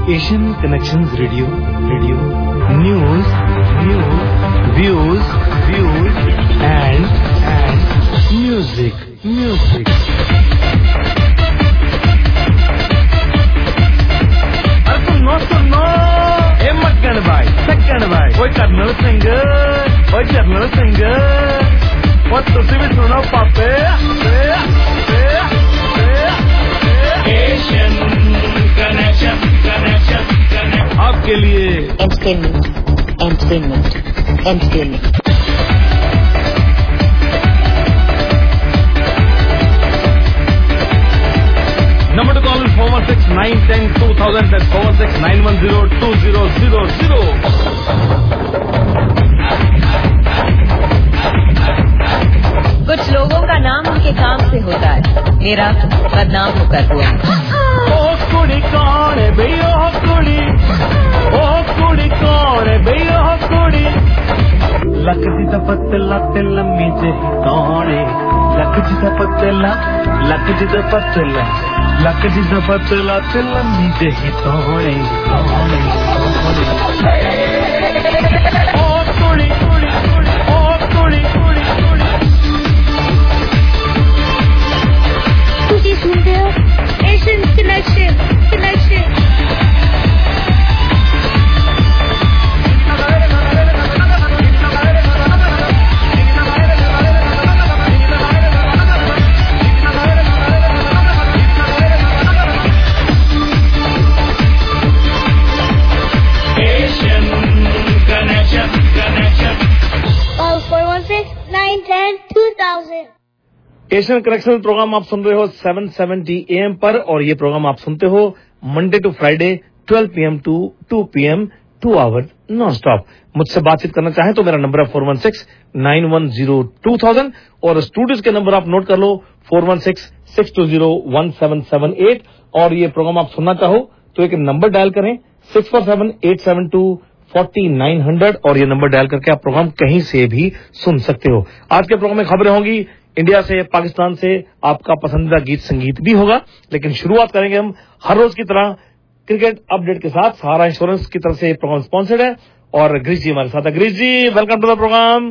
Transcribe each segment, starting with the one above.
Asian Connections Radio, news, views, and music. सुनो ए मक्कन भाई सक्कन भाई कोई कर्नल सिंगर और तुसी भी सुनो पापे एशियन कनेक्शन आपके लिए entertainment Number to call is 416-910-2000. That's 416-910-2000. कुछ लोगों का नाम उनके काम से होता है, मेरा बदनाम होकर हुआ। ओ कुड़ी कौन है भई ओ कुड़ी कौन है भई ओ कुड़ी लक जी दा पतला ते लम्मी जे कौन है लक जी दा पतला ते लम्मी जे कौन है ओ कुड़ी ਤੁਸੀਂ ਸੁਣਦੇ ਹੋ Asian Connection Asian Connection programme आप सुन रहे हो 770 AM पर और ये प्रोग्राम आप सुनते हो Monday to Friday 12 PM to 2 PM 2 hour non stop. मुझसे बातचीत करना चाहें तो मेरा नंबर है 416-910-2000 और स्टूडियोज के नंबर आप नोट कर लो 416-620-1778 और ये प्रोग्राम आप सुनना चाहो तो एक नंबर डायल करें 647-872-4900 और ये नंबर डायल करके आप प्रोग्राम कहीं से भी सुन सकते हो। आज के प्रोग्राम में खबरें होंगी इंडिया से, पाकिस्तान से, आपका पसंदीदा गीत संगीत भी होगा, लेकिन शुरुआत करेंगे हम हर रोज की तरह क्रिकेट अपडेट के साथ। सहारा इंश्योरेंस की तरफ से ये प्रोग्राम स्पॉन्सर्ड है और ग्रीश जी हमारे साथ है। Girish ji welcome to the programme.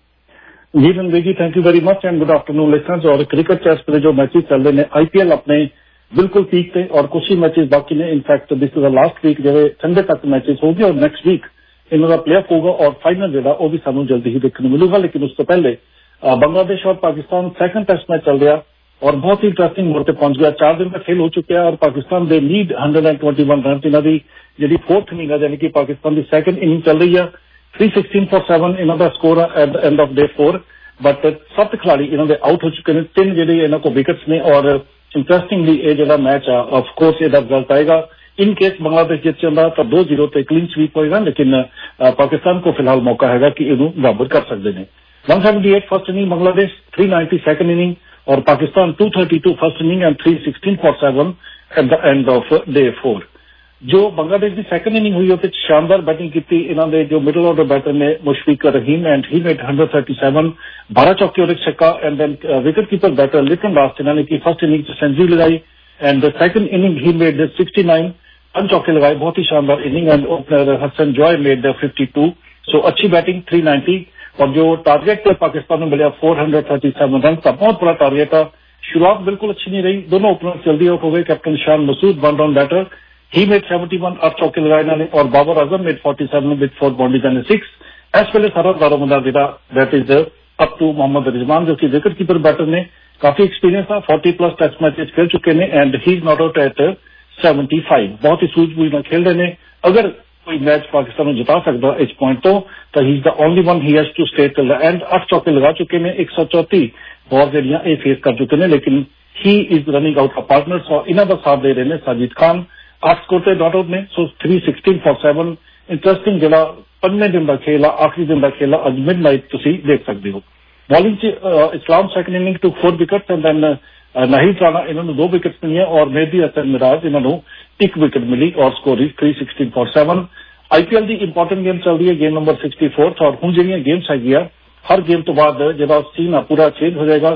जी Ranveer ji thank you very much and good afternoon listeners. और क्रिकेट टेस्ट पे जो मैचेस चल रहे हैं IPL अपने बिल्कुल पीक थे और कुछ ही मैचेस बाकी ने। In fact this is the last week जो संडे तक मैचेस होगी और नेक्स्ट वीक इनका प्ले ऑफ होगा और फाइनल जो वो भी सानू जल्दी ही देखने मिलेगा। लेकिन उससे पहले बांग्लादेश और पाकिस्तान सेकंड टेस्ट मैच चल रहा और बहुत ही इंटरेस्टिंग मोड़ पे पहुंच गया। 4 दिन का खेल हो चुका है और पाकिस्तान दे लीड 121 रन इन्हों की जी फोर्थ इनिंग है, यानी कि पाकिस्तान की सेकंड इनिंग चल रही है। 316 for 7 इन्हों का स्कोर है at the end of day 4 but 7 खिलाड़ी इन्होंने आउट हो चुके हैं। 3 जो इन्हों को विकेट्स ने और इंटरेस्टिंगली ये जो मैच है ऑफकोर्स ये रिजल्ट आएगा। इन केस बांग्लादेश जीत जाता तो 2-0 पे क्लीन स्वीप होगा, लेकिन पाकिस्तान को फिलहाल मौका है कि इन्हों बराबर कर सकते हैं। 178 first inning Bangladesh, 390 second inning और Pakistan 232 first inning and 316 for 7 at the end of day 4। जो बांग्लादेश की सेकंड इनिंग हुई उससे शानदार बैटिंग की इन्होंने जो मिडल ऑर्डर बैटर ने Mushfiq Rahim and he made 137 12 चौके और 1 छक्का and then wicket keeper batter Liton लास्ट इन्होंने की फर्स्ट इनिंग सेंचुरी लगाई and the second inning he made 69 5 चौके लगाए। बहुत ही शानदार inning and opener Hasan Joy made 52। So अच्छी बैटिंग 390 और जो टारगेट पाकिस्तान में मिला 437 रन का बहुत बड़ा टारगेट था। शुरुआत बिल्कुल अच्छी नहीं रही, दोनों ओपनर जल्दी आउट हो गए। Captain Shan Masood 1 down batter, he made 71 8 चौके लगाए इन्होंने और Babar Azam made 47 with 4 boundaries and 6। एस पहले सारा दारोमदार दिला that is up to Mohammad Rizwan जो कि विकेट कीपर बैटर ने काफी एक्सपीरियंस था, 40+ टेस्ट मैचेस खेल चुके हैं and he is not out at 75। बहुत ही सूझबूझ में खेल रहे हैं। अगर कोई मैच पाकिस्तान में जिता सकता इस पॉइंट तो he is the only one he has to stay till the end. 8 चौके लगा चुके हैं, 134 बॉल जड़ियां फेस कर चुके हैं, लेकिन he is running out of partners और इन्हों का साथ दे रहे हैं साजिद खान। 8 स्कोर से नॉट आउट ने। सो 316 for 7 इंटरेस्टिंग जो 15 दिन का खेल है, आखिरी दिन का खेल है, अज मिड नाइट तुम देख सकते हो। Bowling Islam second inning two 4 wickets and then Nahid Rana इन्होंने 2 विकेट्स मिली और मेहदी हसन मिराज इन्होंने 1 विकेट मिली और स्कोर 316 for 7। IPL की इंपॉर्टेंट गेम चल रही है, गेम नंबर 64 और हूँ जी गेम्स है हर गेम तो बाद जो सीन है पूरा चेंज हो जाएगा।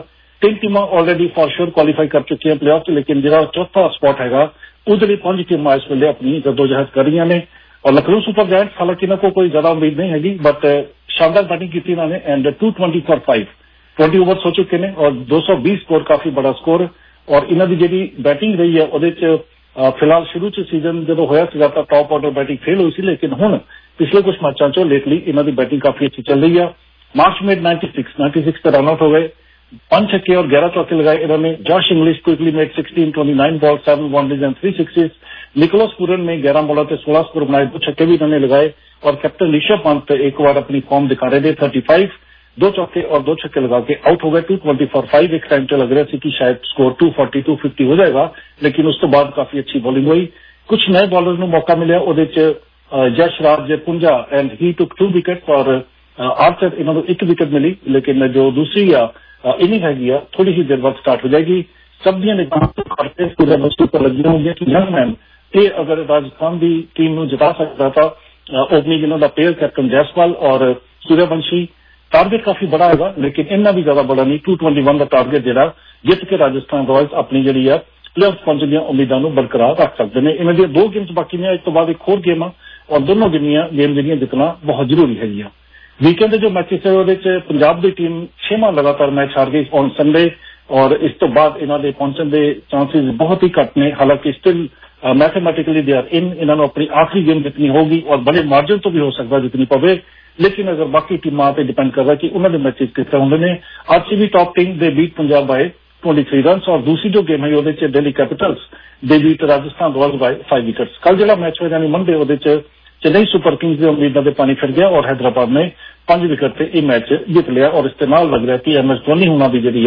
3 टीमां ऑलरेडी फॉर श्योर क्वालीफाई कर चुकी हैं प्लेऑफ, लेकिन जो चौथा स्पॉट हैगा ਉਹਦੇ ਲਈ 5 ਟੀਮਾਂ ਇਸ ਵੇਲੇ ਆਪਣੀ ਜਦੋਜਹਿਦ ਕਰ ਰਹੀਆਂ ਨੇ। ਔਰ ਲਖਨਊ ਸੁਪਰ ਜਾਇੰਟਸ ਹਾਲਾਂਕਿ ਇਹਨਾਂ ਕੋਈ ਜ਼ਿਆਦਾ ਉਮੀਦ ਨਹੀਂ ਹੈਗੀ, ਬਟ ਸ਼ਾਨਦਾਰ बैटिंग ਕੀਤੀ ਇਹਨਾਂ ਨੇ एंड 220 for 5 20 ओवर्स हो चुके हैं और 220 स्कोर काफी बड़ा स्कोर। और इन्हों की जी बैटिंग रही है ਉਹਦੇ ਚ फिलहाल शुरू च सीजन जो होया सीगा ਤਾਂ टॉप ऑर्डर बैटिंग फेल हुई सी, लेकिन हुण पिछले कुछ मैचों चो लेटली इन्हों की बैटिंग काफी अच्छी चल रही है। मार्च मेड 96 पे रन आउट हो गए, 5 छक्के और 11 चौके लगाए इन्होंने। Josh Inglis quickly made 16 29 ball 7 boundaries and 3 sixes. Nicholas Pooran ने 11 बॉलों पर 16 स्कोर बनाए, 2 छक्के भी इन्होंने लगाए। और कैप्टन ऋषभ पंत एक बार अपनी फॉर्म दिखा रहे थे, 35 2 चौके और 2 छक्के लगा के आउट हो गए। 220 for 5 एक टाइम तो लग रहा था कि शायद स्कोर 240 250 हो जाएगा, लेकिन उसके बाद काफी अच्छी बॉलिंग हुई। कुछ नए बॉलर को मौका मिला, ਉਹਦੇ ਚ Jashraj Punja and he took 2 wicket और आर्चर इन्होंने 1 विकेट मिली, लेकिन जो दूसरी इनिंग हैगी थोड़ी ही देर बाद स्टार्ट हो जाएगी। सब दी निगाहें पूरे बच्चों पर लगी होंगी कि यंग मैन ये अगर राजस्थान की टीम को जिता सकता था। ओपनिंग इन्हों का पेयर कैप्टन जायसवाल और सूर्यवंशी, टारगेट काफी बड़ा है, लेकिन इन्ना भी ज्यादा बड़ा नहीं। 221 का टारगेट जो जित के राजस्थान रॉयल्स अपनी जी प्लेऑफ पहुंचने की उम्मीदों को बरकरार रख सकते हैं। इन्हों दी 2 गेम्स बाकी ने, एक तो बाद एक होर गेम और दोनों गेम जी जितना बहुत जरूरी है। वीकेंड जो मैचेस है वो पंजाब की टीम 6वां लगातार मैच हार गई ऑन संडे, और इस तो बाद इन्होंने पहुंचने के चांसेस बहुत ही घट ने। हालांकि स्टिल मैथमेटिकली दे आर इन्होंने अपनी आखिरी गेम जितनी होगी और बड़े मार्जिन तो भी हो सकता जितनी पवे, लेकिन अगर बाकी टीमां पर डिपेंड कर रहा है कि उन्होंने मैचेस किस तरह होंगे ने। RCB top team they beat Punjab by 23 run, और दूसरी जो गेम है वो Delhi Capitals they beat Rajasthan Royals by 5 wickets. कल जो मैच हो यानी मंडे वो चेन्नई सुपर किंग्स की उम्मीदों पर पानी फिर गया और हैदराबाद ने 5 विकेट से यह मैच जीत लिया। और इसके नाल लग रहा है कि MS धोनी होना भी जी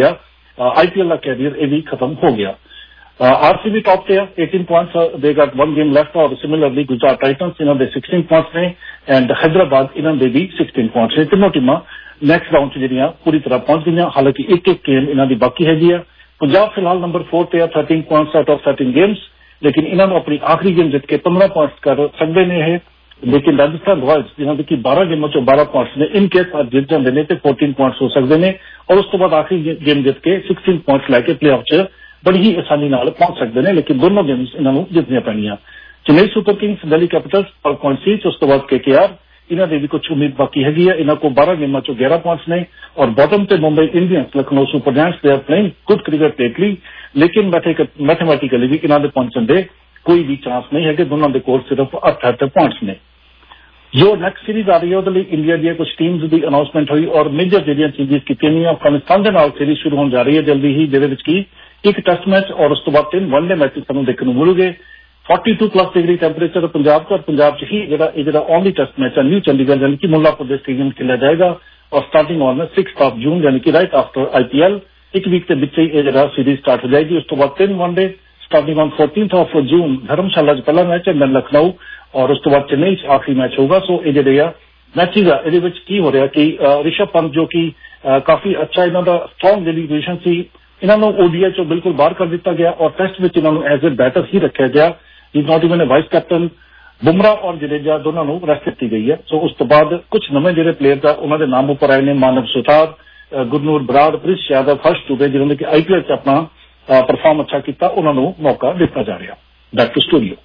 IPL का कैरियर ये भी खत्म हो गया। आरसीबी टॉप पे 18 points, they got 1 game left. और सिमिलरली गुजरात टाइटंस इन्होंने 16 पॉइंट्स ने एंड हैदराबाद इन्होंने भी 16 पॉइंट्स ने। तीनों टीमां नैक्सट राउंड च जी पूरी तरह पहुंच गई। हालांकि एक गेम इन्हों की बाकी हैगी है। पंजाब फिलहाल नंबर 4 पे 13 पॉइंट्स आउट ऑफ 13 गेम्स, लेकिन इन्होंने अपनी आखिरी गेम जीत के 15 पॉइंट्स कर सकते हैं। लेकिन राजस्थान रॉयल्स जिन्होंने की 12 गेमों चो 12 पॉइंट्स ने, इन केस जीत जाते हैं तो 14 पॉइंट्स हो सकते हैं। और उसके बाद आखिरी गेम जीत के 16 पॉइंट्स लैके प्लेऑफ च बड़ी ही आसानी पहुंच सकते हैं, लेकिन दोनों गेम्स इन्होंने जितनी पैनियां। Chennai Super Kings Delhi Capitals 12 points, उसके बाद KKR इन्होंने भी कुछ उम्मीद बाकी हैगी है। इन्हों को 12 गेमों चो 11 पॉइंट्स ने। और बॉटम पे Mumbai Indians Lucknow Super Giants they are playing good cricket lately, लेकिन मैथमेटिकली भी इन्होंने पहुंचने के कोई भी चांस नहीं है। दोनों के कोल सिर्फ 8 पॉइंट्स ने। जो नैक्सट सीरीज आ रही है वो इंडिया दी कुछ टीम्स की अनाउंसमेंट हुई और मेजर जी चेंजेस की। अफगानिस्तान के नाल सीरीज शुरू होने जा रही है जल्दी ही, जिहदे एक टेस्ट मैच और उस तो बाद 3 वनडे मैचेस सानूं देखने को मिलेंगे। 42+ डिग्री टैंपरेचर पंजाब का, पंजाब ही जो ओनली टेस्ट मैच है न्यू चंडीगढ़ यानी कि मुल्लापुर के स्टेडियम खेला जाएगा। और स्टार्टिंग ऑन 6 जून यानी कि राइट आफ्टर IPL, एक वीक के बीच ही यह सीरीज स्टार्ट हो जाएगी। उस तो बाद 3 one day starting on 14 June Dharamshala पहला मैच है, देन लखनऊ, और उस तो बाद चेन्नई आखिरी मैच होगा। सो ये जो मैचेज है ये हो रहा कि ऋषभ पंत जो कि काफी अच्छा इन्हों का स्ट्रॉन्ग जी पोजिशन से इन्होंने ODI चो बिल्कुल बाहर कर दिता गया और टेस्ट में इन्होंने एज ए बैटर ही रखा गया। Is not even a vice captain. Bumrah और जडेजा दोनों को रेस्ट दी गई है। सो उस तो बाद कुछ नवे जो प्लेयर उन्होंने नाम उपर आए हैं, मानव सुथार, गुरनूर बराड़, प्रिंस यादव, हर्ष दुबे, जिन्होंने कि IPL च अपना परफॉर्म अच्छा किया, उन्होंने मौका दिता जा रहा। Back to studio.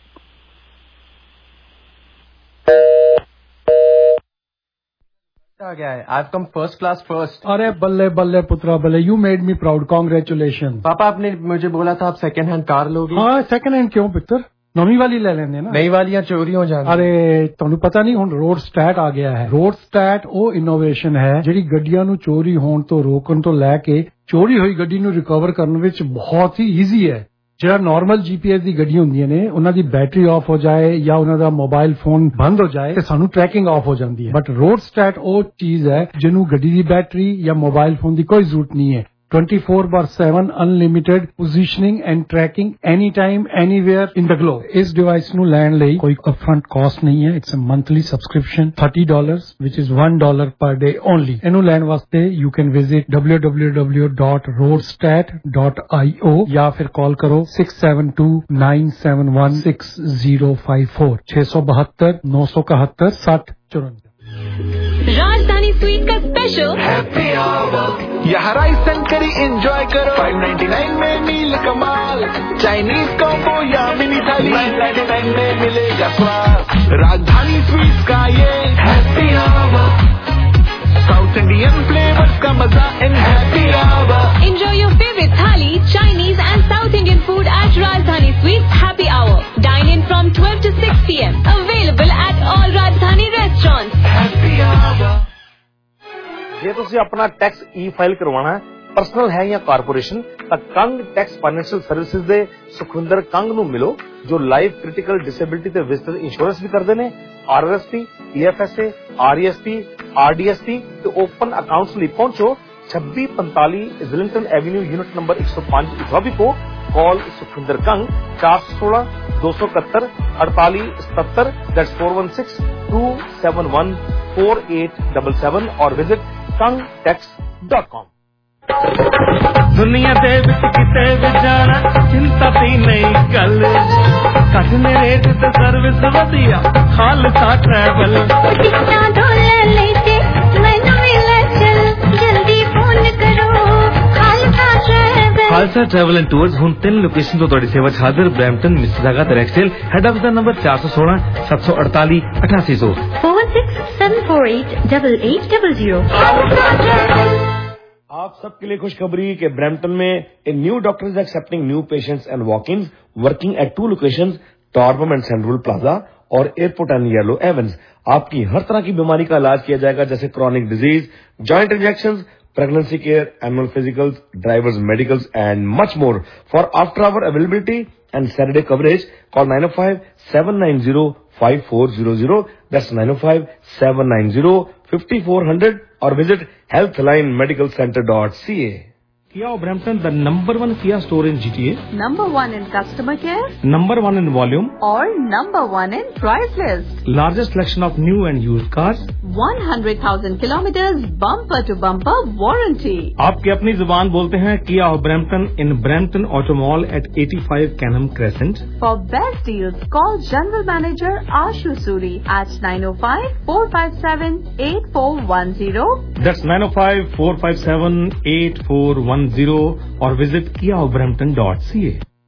आ गया है, I've come first class first। अरे बल्ले बल्ले पुत्रा बल्ले, you made me proud, congratulation. पापा आपने मुझे बोला था आप सेकंड हैंड कार लोगे। हाँ सेकंड हैंड क्यों पुत्र, नवी वाली ले लेने ना। नई वालियां चोरी हो जाती। अरे तुहानू पता नहीं हुण रोड स्टैट आ गया है। रोड स्टैट वो इनोवेशन है जिहड़ी गड्डियां नू चोरी होण तो रोकण तो लैके चोरी हुई गड्डी नू रिकवर करने विच बहुत ही ईजी है। ਜਿਹੜਾ नॉर्मल GPS ਦੀ ਗੱਡੀਆਂ ਹੁੰਦੀਆਂ ਨੇ ਉਹਨਾਂ ਦੀ ਬੈਟਰੀ ਆਫ ਹੋ ਜਾਏ ਜਾਂ ਉਹਨਾਂ ਦਾ ਮੋਬਾਈਲ ਫੋਨ ਬੰਦ ਹੋ ਜਾਏ ਤੇ ਸਾਨੂੰ ਟਰੈਕਿੰਗ ਆਫ ਹੋ ਜਾਂਦੀ ਹੈ। ਬਟ ਰੋਡ ਸਟੈਟ ਉਹ ਚੀਜ਼ ਹੈ ਜਿਹਨੂੰ ਗੱਡੀ ਦੀ ਬੈਟਰੀ ਜਾਂ ਮੋਬਾਈਲ ਫੋਨ ਦੀ ਕੋਈ ਜ਼ਰੂਰਤ ਨਹੀਂ ਹੈ। 24/7 unlimited positioning and tracking any time anywhere in the globe. इस डिवाइस नु लैण लई कोई अपफ्रंट कॉस्ट नहीं है। It's a monthly subscription $30 which is $1 per day only। इनु लैण वास्ते you can visit www.roadstat.io या फिर कॉल करो 672-971-6054 672-971-6054। राजधानी राजधानी स्वीट का स्पेशल हैप्पी आवर। यहाँ राइस एंड करी एंजॉय करो 599 में मील कमाल। चाइनीज कॉम्बो या मिनी थाली 999 में मिलेगा स्वाद। राजधानी स्वीट का ये happy hour. South Indian flavours का मजा in happy hour. Enjoy your favorite thali, Chinese and South Indian food at Rajdhani Sweets Happy Hour. Dine in from 12 to 6 p.m. Available at all Rajdhani restaurants. Happy hour। ਜੇ ਤੁਸੀਂ ਆਪਣਾ tax ਈ-ਫਾਈਲ ਕਰਵਾਉਣਾ ਹੈ, personal ਹੈ ਜਾਂ corporation, ਤਾਂ Kang tax financial services ਦੇ ਸੁਖਵਿੰਦਰ ਕੰਗ ਨੂੰ ਮਿਲੋ, ਜੋ ਲਾਈਫ ਕ੍ਰਿਟੀਕਲ ਡਿਸੇਬਿਲਿਟੀ ਤੇ ਵਿਜ਼ਟਰ ਇੰਸ਼ੋਰੈਂਸ ਵੀ ਕਰਦੇ ਨੇ, ਆਰਆਰਐਸਪੀ, ਈਐਫਐਸਏ, ਆਰਈਐਸਪੀ, ਆਰਡੀਐਸਪੀ ਤੇ ਓਪਨ ਅਕਾਊਂਟਸ ਲਈ ਪਹੁੰਚੋ 2645 Islington Avenue unit number 105 Etobicoke. Call Sukhwinder Kang 416 271 4877 that's 416 271 4877 और विजिट kangtax.com। दुनिया दे विच किते भी जाना चिंता दी नहीं गल, घटने रेट ते सर्विस वधिया खालसा ट्रैवल। टिकटां डोले लेते मैनू मिले चल, जल्दी फोन करो Khalsa Travel. Khalsa Travel and Tours हुण 3 लोकेशन तो तुहाडी सेवा च हाजिर, ब्रैम्पटन, मिसिसागा ते रैक्सडेल। हेड ऑफिस दा नंबर 416 748 8800 4674888800। आप सबके लिए खुशखबरी कि ब्रैम्पटन में a new doctor is accepting new patients and walk-ins working at 2 locations, Torbram and Central Plaza और एयरपोर्ट एंड येलो एवेंस। आपकी हर तरह की बीमारी का इलाज किया जाएगा, जैसे chronic disease, joint injections, pregnancy care, annual physicals, drivers medicals and much more. For after hour availability and Saturday coverage, call 905-790-5400. That's 905-790-5400 or visit healthlinemedicalcenter.ca. Kia Brampton, the number 1 Kia store in GTA. Number 1 in customer care. Number 1 in volume. Or number 1 in price list. Largest selection of new and used cars. 100,000 kilometers bumper to bumper warranty. आपकी अपनी जुबान बोलते हैं Kia of Brampton in Brampton Auto Mall at 85 Canham Crescent. For best deals, call General Manager Ashu Suri at 905-457-8410. That's 905-457-8410 or visit kiaofbrampton.ca.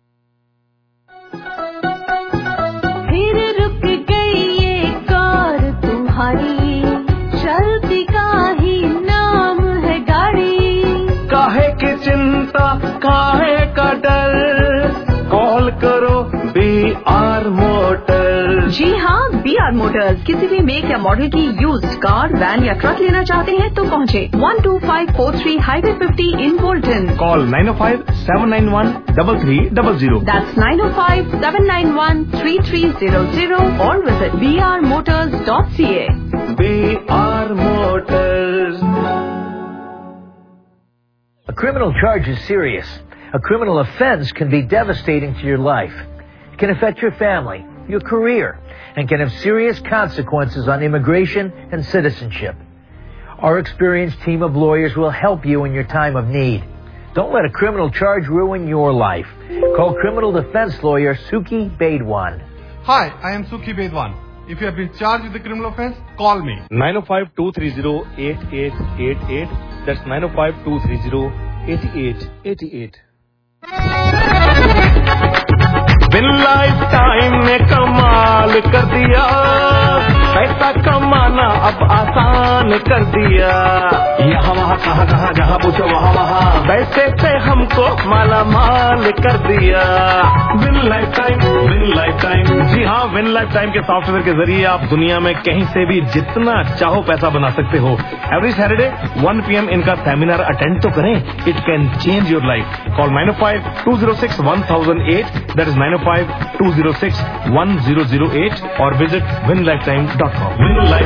फिर रुक गई ये car तुम्हारी, चलती का ही नाम है गाड़ी। काहे की चिंता, काहे का डर, कॉल करो BR मोटर्स। जी हाँ, BR मोटर्स। किसी भी मेक या मॉडल की यूज्ड कार, वैन या ट्रक लेना चाहते हैं तो पहुँचे 12543 highway 50 in Bolton. Call 905-791-3300. That's 905-791-3300 or visit brmotors.ca. BR Motors। A criminal charge is serious. A criminal offense can be devastating to your life. It can affect your family, your career, and can have serious consequences on immigration and citizenship. Our experienced team of lawyers will help you in your time of need. Don't let a criminal charge ruin your life. Call criminal defense lawyer Suki Bedwan. Hi, I am Suki Bedwan. If you have been charged with a criminal offense, call me. 905-230-8888. That's 905-230-8888. Win life time ने कमाल कर दिया, पैसा कमाना अब आसान कर दिया। यहाँ वहाँ कहाँ कहाँ जहाँ पूछो वहाँ वहाँ, पैसे से हमको माला माल कर दिया। Win life time, win life time. जी हाँ, विन लाइफ टाइम के सॉफ्टवेयर के जरिए आप दुनिया में कहीं से भी जितना चाहो पैसा बना सकते हो। एवरी सैटरडे 1 PM इनका सेमिनार अटेंड तो करें, it can change your life. Call 905-206-1008, that is 905-206-1008 or visit winlifetime.com. Win Life.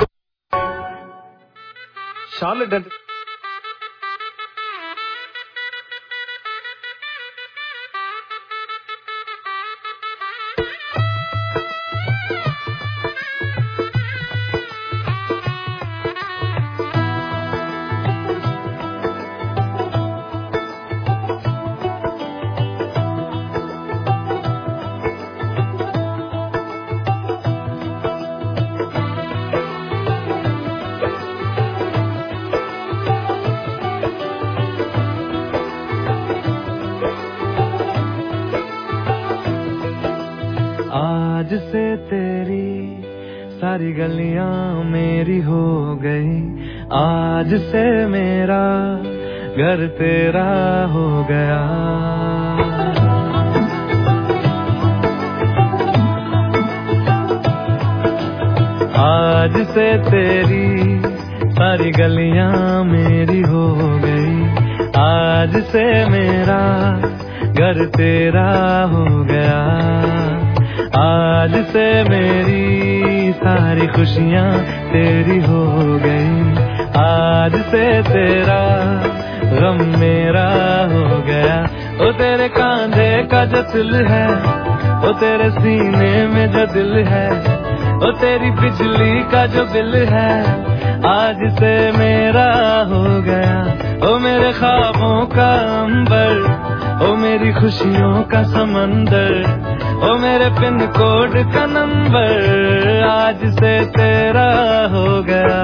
Charlotte Dental. سے تیری ساری گلیاں میری ہو گئی, آج سے میرا گھر تیرا ہو گیا. آج سے تیری ساری گلیاں میری ہو گئی, آج سے میرا گھر تیرا ہو گیا. آج سے میری ساری خوشیاں تیری ہو گئی, آج سے تیرا غم میرا ہو گیا. او تیرے کاندھے کا جو دل ہے, او تیرے سینے میں جو دل ہے, او تیری بجلی کا جو بل ہے, آج سے میرا ہو گیا. او میرے خوابوں کا عنبر, او میری خوشیوں کا سمندر, او میرے پن کوڈ کا نمبر, آج سے تیرا ہو گیا.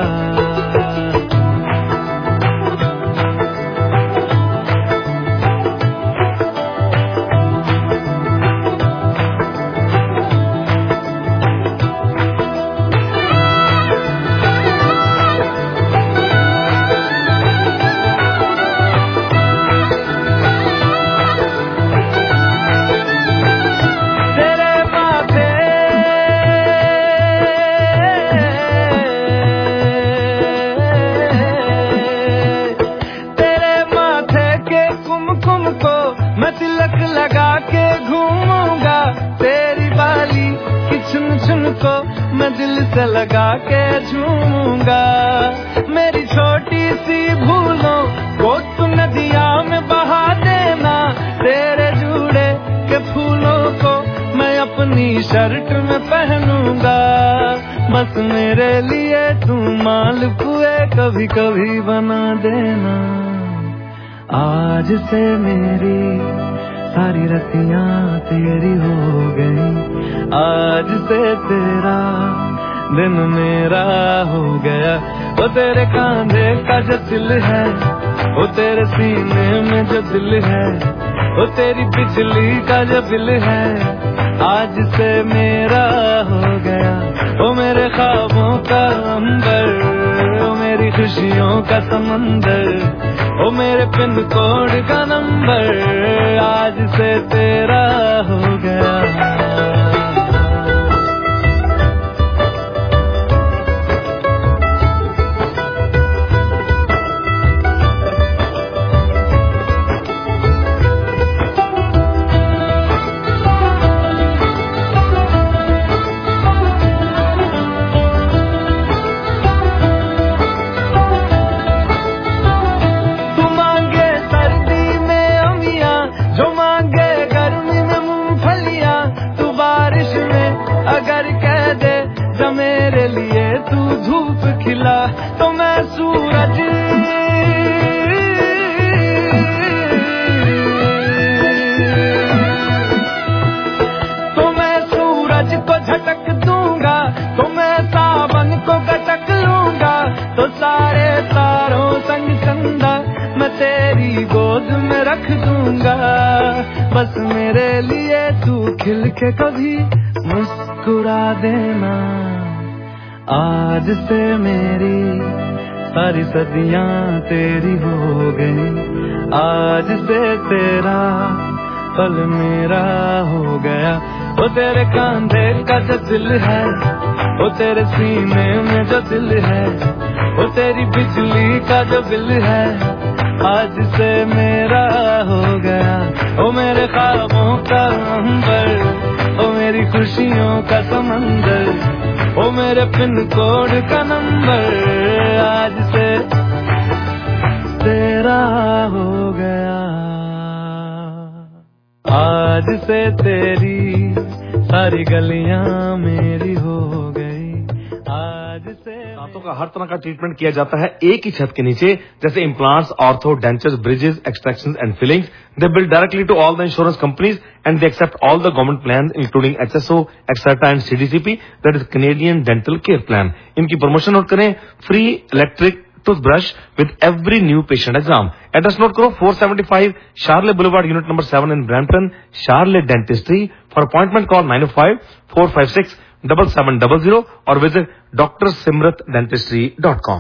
میں دل سے لگا کے جھوموں گا. میری چھوٹی سی بھولوں کو تو ندیاں میں بہا دینا, تیرے جوڑے کے پھولوں کو میں اپنی شرٹ میں پہنوں گا. بس میرے لیے تو مال پوئے کبھی کبھی بنا دینا. آج سے میری ساری رتیاں تیری ہو گئی, آج سے تیرا دن میرا ہو گیا. وہ تیرے کاندھے کا جو دل ہے, وہ تیرے سینے میں جو دل ہے, وہ تیری بجلی کا جو بل ہے, آج سے میرا ہو گیا. وہ میرے خوابوں کا عنبر, وہ میری خوشیوں کا سمندر, وہ میرے پن کوڈ کا نمبر, آج سے تیرا ہو گیا. اگر کہہ دے جو میرے لیے تو دھوپ کھلا, تو میں سورج کو جھٹک دوں گا, تو میں ساون کو گٹک لوں گا. تو سارے تاروں سنگ چندہ میں تیری گود میں رکھ دوں گا. بس میرے لیے تو کھل کے کبھی مسکرا دینا. آج سے میری ساری صدیاں تیری ہو گئی, آج سے تیرا پل میرا ہو گیا. وہ تیرے کاندھے کا جو دل ہے, وہ تیرے سینے میں جو دل ہے, وہ تیری بجلی کا جو بل ہے, آج سے میرا ہو گیا. وہ میرے خوابوں کا عنبر, وہ میری خوشیوں کا سمندر, وہ میرے پن کوڈ کا نمبر, آج سے تیرا ہو گیا. آج سے تیری ساری گلیاں میری ہو گئی, آج سے دانتوں کا ہر طرح کا ٹریٹمنٹ کیا جاتا ہے ایک ہی چھت کے نیچے, جیسے implants, ortho, dentures, bridges, extractions and fillings. They bill directly to all the insurance companies and they accept all the government plans including HSO, Exerta and CDCP, that is Canadian Dental Care Plan. ان کی promotion note کریں, free electric toothbrush with every new patient exam. Address note karo, 475 Charlotte Boulevard, Unit number 7 in Brampton, Charlotte Dentistry. For appointment call 905-456-7700 or visit drsimratdentistry.com.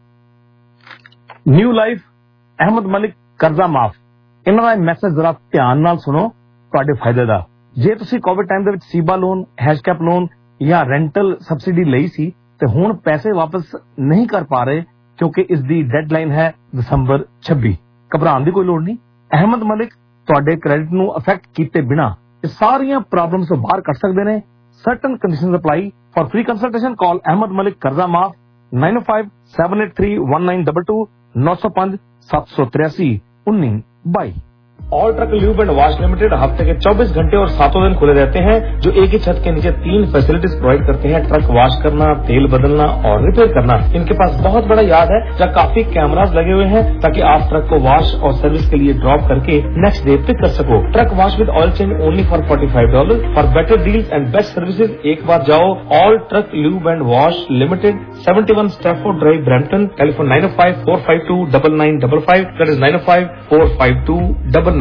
New Life, Ahmed Malik ਕਰਜ਼ਾ ਮਾਫ। ਇਹਨਾਂ ਦਾ message ਜ਼ਰਾ ਧਿਆਨ ਨਾਲ ਸੁਣੋ, ਤੁਹਾਡੇ ਫਾਇਦੇ ਦਾ। ਜੇ ਤੁਸੀਂ ਕੋਵਿਡ ਟਾਈਮ ਦੇ ਵਿੱਚ ਸੀਬਾ ਲੋਨ, ਹੈਸ਼ਕੈਪ ਲੋਨ ਜਾਂ ਰੈਂਟਲ ਸਬਸਿਡੀ ਲਈ ਸੀ ਤੇ ਹੁਣ ਪੈਸੇ ਵਾਪਸ ਨਹੀਂ ਕਰ ਪਾ ਰਹੇ ਕਿਉਂਕਿ ਇਸ ਦੀ ਡੈਡਲਾਈਨ ਹੈ ਦਸੰਬਰ 26। ਘਬਰਾਉਣ ਦੀ ਕੋਈ ਲੋੜ ਨਹੀਂ। ਅਹਿਮਦ ਮਲਿਕ ਤੁਹਾਡੇ ਕ੍ਰੈਡਿਟ ਨੂੰ ਅਫੈਕਟ ਕੀਤੇ ਬਿਨਾ ਇਹ ਸਾਰੀਆਂ ਪ੍ਰੋਬਲਮਸ ਤੋਂ ਬਾਹਰ ਕੱਢ ਸਕਦੇ ਨੇ। Certain conditions apply. For free consultation call Ahmad Malik कर्जा माफ 905-783-1922 905-783-1922। All truck lube and wash limited हफ्ते के 24 घंटे और 7 दिन खुले रहते हैं, जो एक ही छत के नीचे 3 फैसिलिटीज प्रोवाइड करते हैं। ट्रक वॉश करना, तेल बदलना और रिपेयर करना। इनके पास बहुत बड़ा यार्ड है जहाँ काफी कैमरास लगे हुए हैं ताकि आप ट्रक को वॉश और सर्विस के लिए ड्रॉप करके नेक्स्ट डे पिक कर सको। Truck wash with oil change only for $45। For better deals and best services एक बार जाओ all truck lube and wash limited, 71 Stafford Drive, Brampton, telephone 905-452-9955। That is 905-452-9955।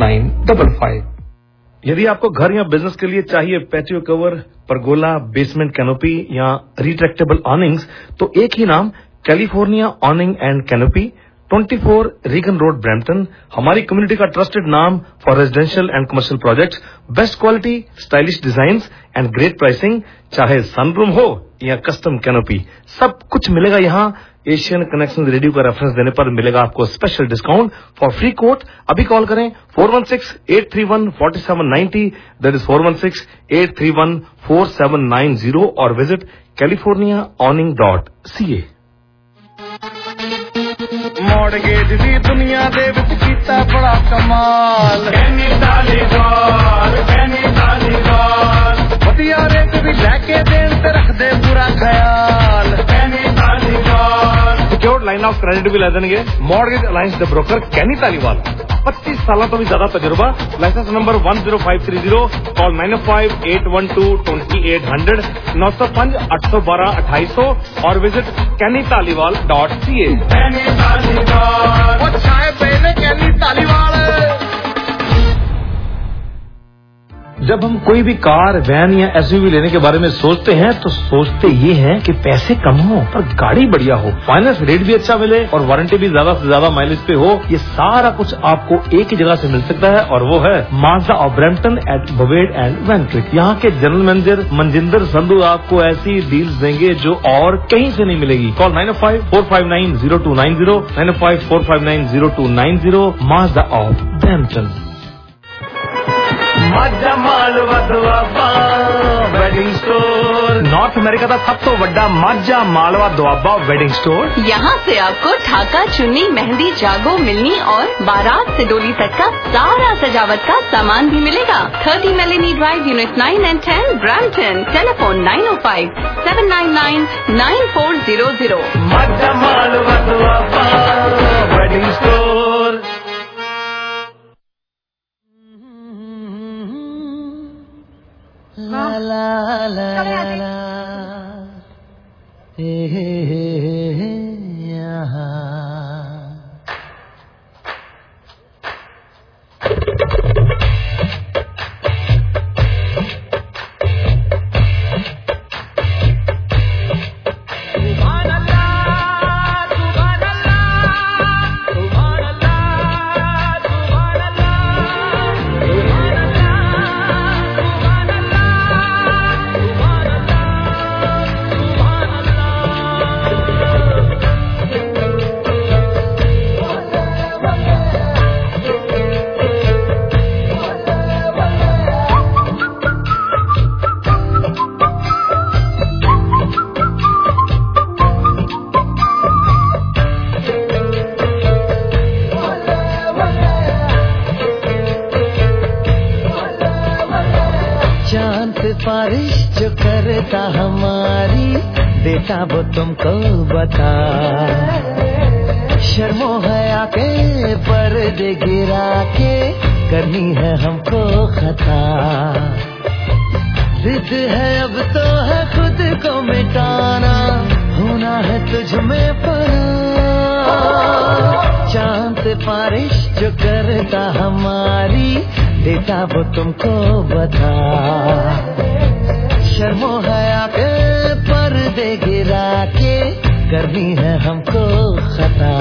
यदि आपको घर या बिजनेस के लिए चाहिए patio cover, pergola, basement canopy या रिट्रैक्टेबल ऑनिंग्स, तो एक ही नाम California awning and canopy, 24 Regan Road, Brampton. हमारी कम्युनिटी का ट्रस्टेड नाम for residential and commercial projects. Best quality, stylish designs and great pricing. चाहे सनरूम हो या कस्टम कैनोपी, सब कुछ मिलेगा यहाँ। एशियन कनेक्शन रेडियो का रेफरेंस देने पर मिलेगा आपको special discount. For free quote अभी कॉल करें 416-831-4790, दैट इज 416-831-4790 और विजिट californiaawning.ca। ਮੌੜਗੇਜ ਦੀ ਦੁਨੀਆ ਦੇ ਵਿੱਚ ਕੀਤਾ ਬੜਾ ਕਮਾਲ, ਕੈਨੀ ਤਾਲੀਵਾਲ ਵਧੀਆ ਰੇਟ ਵੀ ਲੈ ਕੇ ਦੇਣ ਤੇ ਰੱਖਦੇ ਪੂਰਾ ਖਿਆਲ, Kenny Taliwal. Secured line of credit भी ला देंगे mortgage alliance the broker Kenny Taliwal. 25 साल तो भी ज्यादा तजुर्बा। Licence number 10530। कॉल 905-812-2800 905-812-2800 और विजिट kennytaliwal.ca। कैनी तालीवाल। जब हम कोई भी कार, वैन या एसयूवी लेने के बारे में सोचते हैं तो सोचते ये हैं कि पैसे कम हो पर गाड़ी बढ़िया हो, फाइनेंस रेट भी अच्छा मिले और वारंटी भी ज्यादा से ज्यादा माइलेज पे हो। ये सारा कुछ आपको एक ही जगह से मिल सकता है और वो है Mazda of Brampton at Bovaird and Van Kirk. यहाँ के जनरल मैनेजर मनजिंदर संधू आपको ऐसी डील्स देंगे जो और कहीं से नहीं मिलेगी। Call 905-459-0290 905-459-0290 Mazda of Brampton. Majha Malwa Doaba wedding store North America का सब तो बड़ा माझा मालवा दुआबा वेडिंग स्टोर। यहाँ से आपको ढाका, चुन्नी, मेहंदी, जागो, मिलनी और बारात से डोली तक का सारा सजावट का सामान भी मिलेगा। 30 Melanie Drive, unit 9 and 10, Brampton. Telephone 905-799-9400। Majha Malwa Doaba wedding store. La la la la la, hey hey hey hey, yeah. सिफारिश जो करता हमारी देता वो तुमको बता, शर्मो हया के पर्दे गिरा के करनी है हमको खता। जिद है अब तो है खुद को मिटाना, होना है तुझ में पना। सिफारिश जो करता हमारी देता वो तुमको बता शर्मो हया के पर्दे गिरा के करनी है हमको खता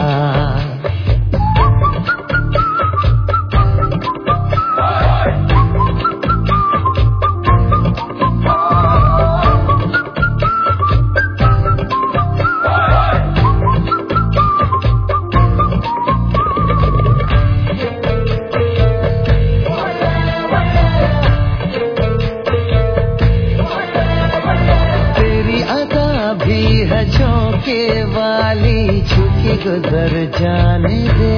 गुजर जाने दे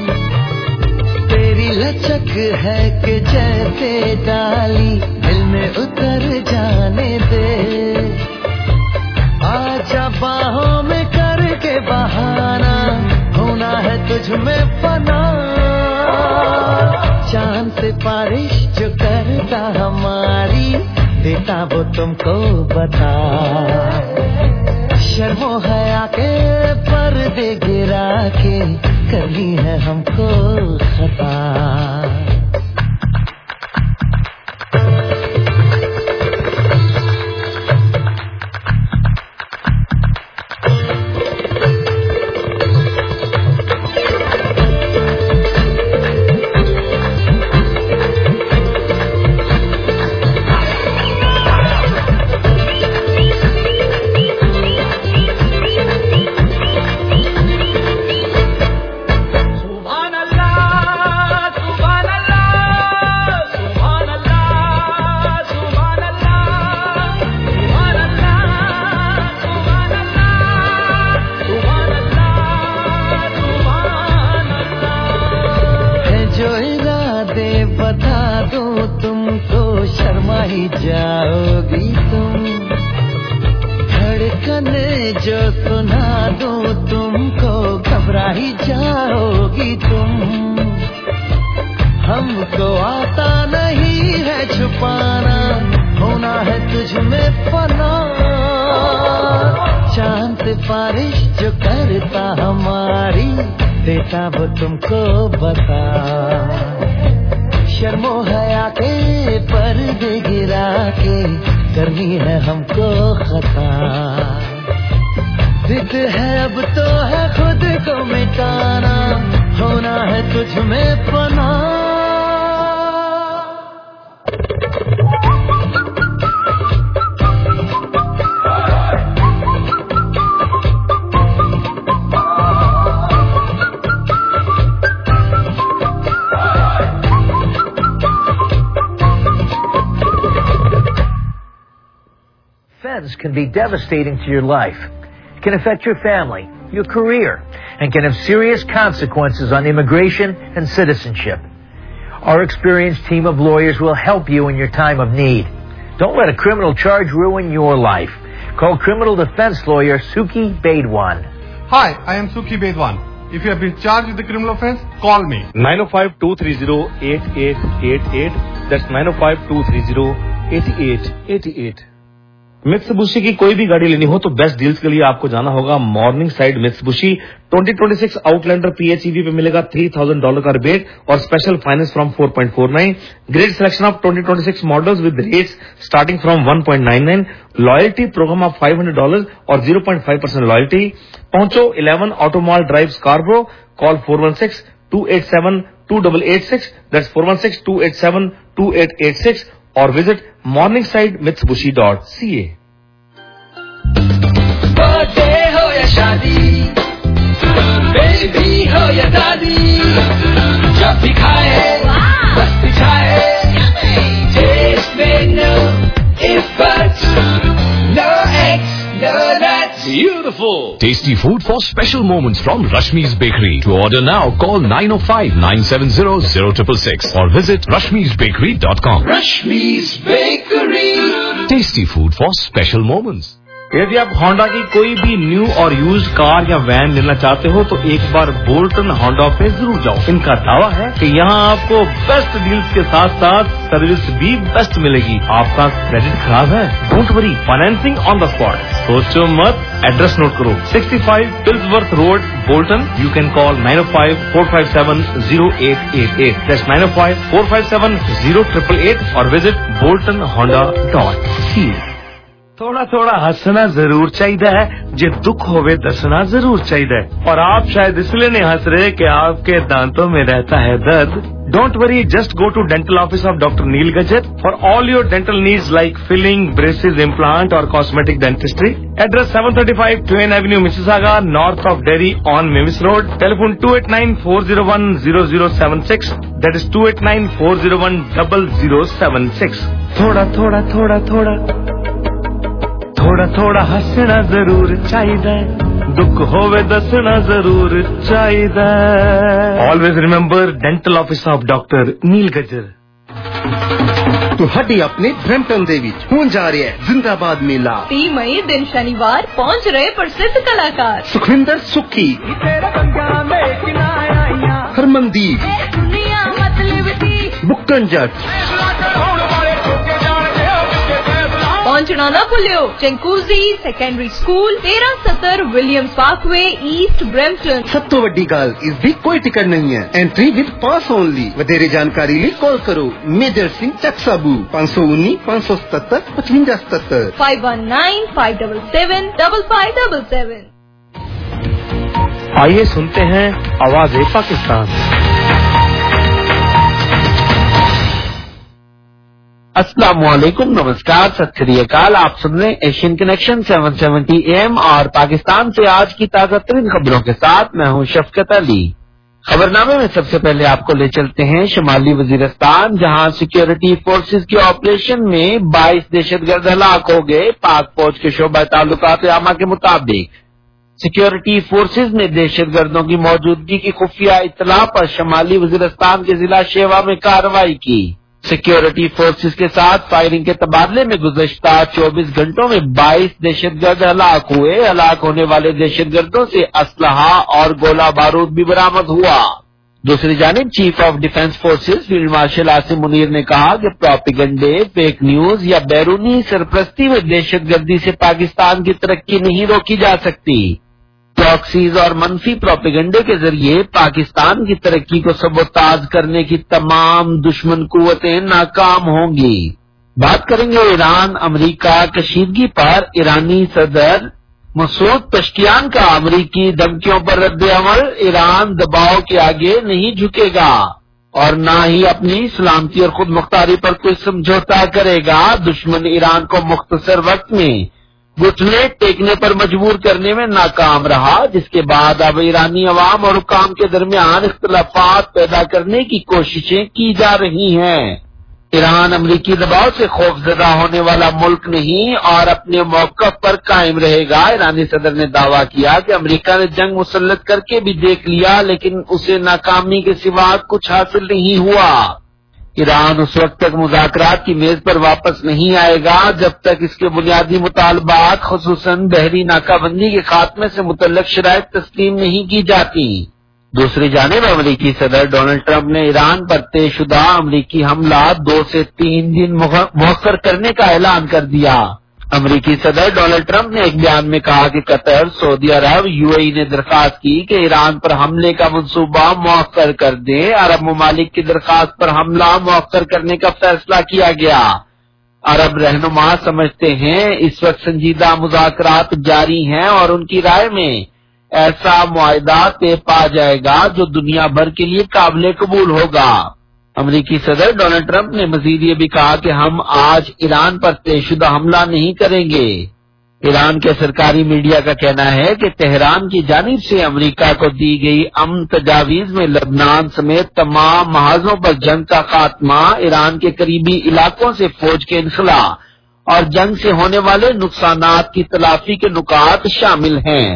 तेरी लचक है कि जैसे डाली दिल में उतर जाने दे आजा बाहों में करके बहाना होना है तुझ में फना चांद से बारिश जो करता हमारी देता वो तुमको बता शर्मो हया के पर्दे गिरा के करनी है हमको खता जाओगी तुम धड़कन जो सुना दूं तुमको घबरा ही जाओगी तुम हमको आता नहीं है छुपाना होना है तुझ में फना चांद से बारिश जो करता हमारी देता वो तुमको बता शर्मो हया के पर्दे गिरा के करनी है हमको खता जिद है अब तो है खुद को मिटाना होना है तुझ में फना Offense can be devastating to your life. It can affect your family, your career, and can have serious consequences on immigration and citizenship. Our experienced team of lawyers will help you in your time of need. Don't let a criminal charge ruin your life. Call criminal defense lawyer Suki Bedwan. Hi, I am Suki Bedwan. If you have been charged with a criminal offense, call me. 905-230-8888. That's 905-230-8888. Mitsubishi की कोई भी गाड़ी लेनी हो तो best deals के लिए आपको जाना होगा Morningside Mitsubishi 2026 Outlander PHEV पे मिलेगा $3,000 का रिबेट और special finance from 4.49 great selection of 2026 models with rates starting from 1.99 loyalty program of $500 और 0.5% लॉयल्टी पहुंचो 11 Automall Drive Scarborough call 416-287-2886 that's 416-287-2886 और विजिट morningside-mitsubishi.ca बर्थडे हो या शादी बेबी हो या दादी जब भी खाए बस दिखाए टेस्ट में no effort no eggs no nuts beautiful tasty food for special moments from Rashmi's Bakery. To order now call 905-970-0666 or visit rashmisbakery.com. Rashmi's Bakery Tasty food for special moments. यदि आप होंडा की कोई भी new और used car या van लेना चाहते हो तो एक बार बोल्टन होंडा पे जरूर जाओ। इनका दावा है कि यहाँ आपको बेस्ट डील्स के साथ साथ सर्विस भी बेस्ट मिलेगी। आपका क्रेडिट खराब है, don't worry, financing on the spot. सोचो मत, एड्रेस नोट करो, 65 Pilsworth Road, Bolton. You can call 905-457-0888, that's 905-457-0888 और विजिट boltonhonda.ca। थोड़ा थोड़ा हंसना जरूर चाहिए है, जे दुख होवे दसना जरूर चाहिए। और आप शायद इसलिए नहीं हंस रहे कि आपके दांतों में रहता है दर्द। Don't worry, just go to dental office of doctor Neil Gajar for all your dental needs like filling, braces, implant और cosmetic dentistry. Address 735 Twain Avenue, Mississauga, north of Derry on Mavis Road. Telephone 2894010076, that is 2894010076। थोड़ा थोड़ा थोड़ा थोड़ा थोड़ा थोड़ा हंसना जरूर चाहिए, दुख होवे दसना जरूर चाहिए। Always remember, dental office of doctor Neil Gajar. ਤੁਹਾਡੀ ਆਪਣੇ ਬ੍ਰੈਂਪਟਨ ਦੇ ਵਿੱਚ ਹੋਣ ਜਾ ਰਿਹਾ ਹੈ ਜ਼ਿੰਦਾਬਾਦ ਮੇਲਾ। 30 ਮਈ ਦਿਨ ਸ਼ਨੀਵਾਰ ਪਹੁੰਚ ਰਹੇ ਪ੍ਰਸਿੱਧ ਕਲਾਕਾਰ ਸੁਖਵਿੰਦਰ ਸੁੱਖੀ, ਹਰਮਨਦੀਪ, ਬੁੱਕਨ ਜੱਟ। पहुंचना ना भूलियो, Chinguacousy secondary school, 1370 Williams Parkway, East Brampton. सब तो बड़ी गल, इसकी कोई टिकट नहीं है, एंट्री विद पास ओनली। वधेरे जानकारी लिए कॉल करो मेजर सिंह चकसाबू 519-577-5577, 5195775577। आइए सुनते हैं आवाज पाकिस्तान। अस्सलाम वालेकुम, नमस्कार, सत श्री अकाल। आप सुन रहे हैं एशियन कनेक्शन 770 AM और पाकिस्तान से आज की ताजा तरीन खबरों के साथ मैं हूं शफकत अली। खबरनामे में सबसे पहले आपको ले चलते हैं शुमाली वजीरिस्तान, जहां सिक्योरिटी फोर्सेज के ऑपरेशन में 22 दहशतगर्द हलाक हो गए। पाक फौज के शोबा ताल्लुकात आमा के मुताबिक सिक्योरिटी फोर्सेज ने दहशतगर्दों की मौजूदगी की खुफिया इत्तला पर शुमाली वजीरिस्तान के जिला शेवा में कार्रवाई की। सिक्योरिटी फोर्सेज के साथ फायरिंग के तबादले में गुज़श्ता 24 घंटों में 22 दहशतगर्द हलाक हुए। हलाक होने वाले दहशतगर्दों से असलहा और गोला बारूद भी बरामद हुआ। दूसरी जानिब chief of defence forces field marshal Asim Munir ने कहा कि प्रोपेगेंडे, फेक न्यूज या बैरूनी सरपरस्ती में दहशतगर्दी से पाकिस्तान की तरक्की नहीं रोकी जा सकती। प्रॉक्सीज और मनफी प्रोपेगेंडे के जरिए पाकिस्तान की तरक्की को सबोताज करने की तमाम दुश्मन कुव्वतें नाकाम होंगी। बात करेंगे ईरान अमेरिका कशीदगी पर। ईरानी सदर मसूद पश्कियान का अमेरिकी धमकियों पर रद्द-ए-अमल। ईरान दबाव के आगे नहीं झुकेगा और न ही अपनी सलामती और खुद मुख्तारी पर कोई समझौता करेगा। दुश्मन ईरान को मुख्तसर वक्त में घुटने टेकने पर मजबूर करने में नाकाम रहा, जिसके बाद अब ईरानी अवाम और हुकाम के दरमियान इख्तलाफात पैदा करने की कोशिशें की जा रही हैं। ईरान अमरीकी दबाव से खौफजदा होने वाला मुल्क नहीं और अपने मौक़िफ़ पर कायम रहेगा। ईरानी सदर ने दावा किया कि अमरीका ने जंग मुसल्लत करके भी देख लिया, लेकिन उसे नाकामी के सिवा कुछ हासिल नहीं हुआ। ईरान उस वक्त तक मुज़ाकरात की मेज पर वापस नहीं आएगा जब तक इसके बुनियादी मुतालबात खुसूसन बहरी नाकाबंदी के खात्मे से मुतल्लिक़ शराइत तस्लीम नहीं की जाती। दूसरी जानिब अमरीकी सदर डोनाल्ड ट्रंप ने ईरान पर तयशुदा अमरीकी हमला 2 से 3 दिन मुअख्खर करने का ऐलान कर दिया। अमरीकी सदर डोनाल्ड ट्रंप ने एक बयान में कहा कि कतर, सऊदी अरब, यूएई ने दरखास्त की कि ईरान पर हमले का मंसूबा मुअख्खर कर दे। अरब ममालिक की दरखास्त पर हमला मुअख्खर करने का फैसला किया गया। अरब रहनुमा समझते हैं इस वक्त संजीदा मुज़ाकरात जारी हैं और उनकी राय में ऐसा मुआहदा तय पा जाएगा जो दुनिया भर के लिए काबिल कबूल होगा। अमरीकी सदर डोनाल्ड ट्रंप ने मजीद ये भी कहा कि हम आज ईरान पर तयशुदा हमला नहीं करेंगे। ईरान के सरकारी मीडिया का कहना है कि तेहरान की जानिब से अमरीका को दी गई अमन तजावीज में लबनान समेत तमाम महाजों पर जंग का खात्मा, ईरान के करीबी इलाकों से फौज के इनखला और जंग से होने वाले नुकसानात की तलाफी के नुकात शामिल हैं।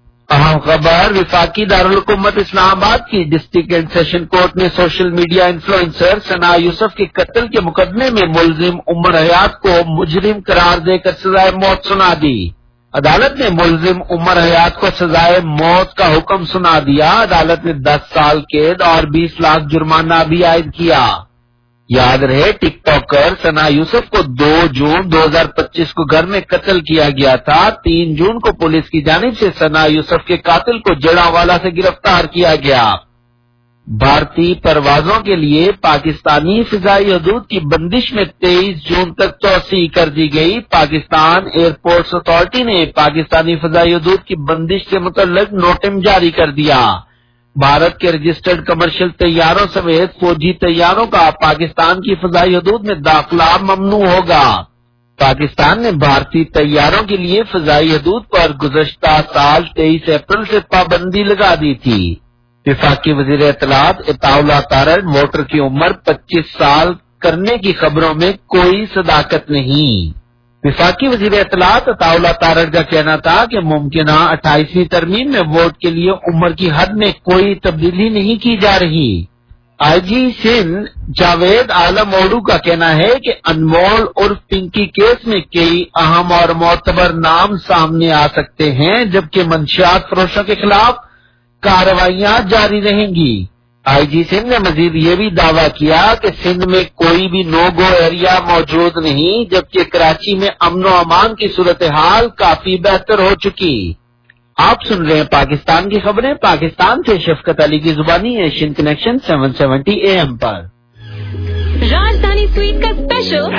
अहम खबर, विफाकी दारुल हुकूमत इस्लामाबाद की डिस्ट्रिक्ट एंड सेशन कोर्ट ने social media influencer Sana Yusuf के कत्ल के मुकदमे में मुलजिम उमर हयात को मुजरिम करार देकर सजाए मौत सुना दी। عدالت نے ملزم عمر حیات کو سزائے موت کا حکم سنا دیا. عدالت نے 10 سال قید اور 20 لاکھ جرمانہ بھی عائد کیا. یاد رہے ٹک ٹاکر ثنا یوسف کو 2 جون 2025 کو گھر میں قتل کیا گیا تھا. 3 جون کو پولیس کی جانب سے ثنا یوسف کے قاتل کو جڑاوالا سے گرفتار کیا گیا. بھارتی پروازوں کے لیے پاکستانی فضائی حدود کی بندش میں 23 جون تک توسیع کر دی گئی. پاکستان ایئرپورٹس اتھارٹی نے پاکستانی فضائی حدود کی بندش سے متعلق نوٹم جاری کر دیا. بھارت کے رجسٹرڈ کمرشل طیاروں سمیت فوجی طیاروں کا پاکستان کی فضائی حدود میں داخلہ ممنوع ہوگا. پاکستان نے بھارتی طیاروں کے لیے فضائی حدود پر گزشتہ سال 23 اپریل سے پابندی لگا دی تھی. وفاقی وزیر اطلاعات عطاء اللہ تارڑ ووٹر کی عمر 25 سال کرنے کی خبروں میں کوئی صداقت نہیں. وفاقی وزیر اطلاعات عطاء اللہ تارڑ کا کہنا تھا کہ ممکنہ 28ویں ترمیم میں ووٹ کے لیے عمر کی حد میں کوئی تبدیلی نہیں کی جا رہی. آئی جی سندھ جاوید عالم اوڈو کا کہنا ہے کہ انمول عرف پنکی کیس میں کئی اہم اور معتبر نام سامنے آ سکتے ہیں جبکہ منشیات فروشوں کے خلاف کارروائیاں جاری رہیں گی. آئی جی سندھ نے مزید یہ بھی دعویٰ کیا کہ سندھ میں کوئی بھی نو گو ایریا موجود نہیں جبکہ کراچی میں امن و امان کی صورتحال کافی بہتر ہو چکی. آپ سن رہے ہیں پاکستان کی خبریں. پاکستان سے شفقت علی کی زبانی ایشین کنیکشن 770 AM پر. راجدھانی سویٹ کا اسپیشل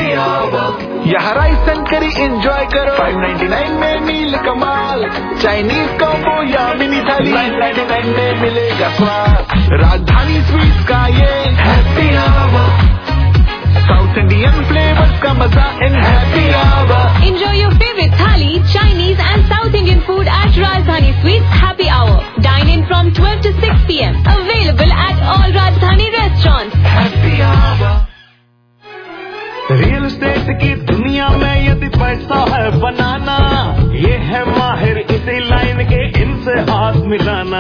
یہاں رائس اینڈ کری انجوائے کرو 599 میں میل کمال. چائنیز کمبو یا منی تھالی 999 میں ملے گا سواد. راجدھانی سویٹ کا یہ happy hour. South Indian flavours کا مزہ in happy hour. Enjoy your favorite thali, Chinese and South Indian food at Rajdhani Sweets Happy Hour. Dine in from 12 to 6 p.m. Available at all Rajdhani restaurants. Happy hour. Real estate کی دنیا میں یدی پیسہ ہے بنانا یہ ہے ماہر اسی لائن کے ان سے ہاتھ ملانا.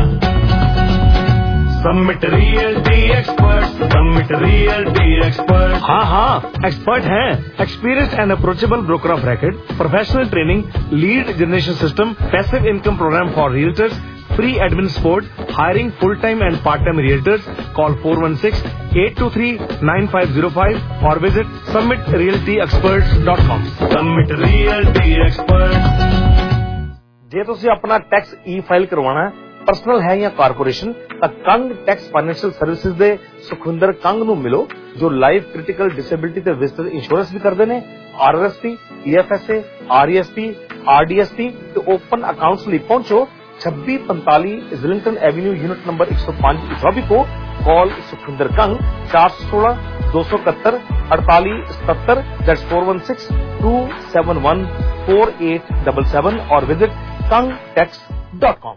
Summit Realty Expert. Summit Realty Expert. ہاں ایکسپرٹ ہیں. Experience and approachable broker of record, professional training, lead generation system, passive income program for realtors, free admin support, hiring full-time and part-time realtors. Call 416-823-9505 or visit summitrealtyexperts.com. Summit Realty Expert. ਜੇ ਤੁਸੀਂ ਆਪਣਾ tax ਈ-ਫਾਈਲ ਕਰਵਾਉਣਾ ਹੈ, personal ਹੈ ਜਾਂ corporation, ਤਾਂ Kang tax financial services ਦੇ ਸੁਖਵਿੰਦਰ ਕੰਗ ਨੂੰ ਮਿਲੋ ਜੋ ਲਾਈਫ ਕ੍ਰਿਟੀਕਲ ਡਿਸੇਬਿਲਿਟੀ ਤੇ ਵਿਜ਼ਟਰ ਇੰਸ਼ੋਰੈਂਸ ਵੀ ਕਰਦੇ ਨੇ, ਆਰਆਰਐਸਪੀ, ਈਐਫਐਸਏ, ਆਰਈਐਸਪੀ, ਆਰਡੀਐਸਪੀ ਤੇ ਓਪਨ ਅਕਾਊਂਟਸ ਲਈ ਪਹੁੰਚੋ 2645 Islington Avenue unit number 105 Etobicoke. Call Sukhwinder Kang 416 271 4877. That's 416-271 4877 और visit kangtax.com.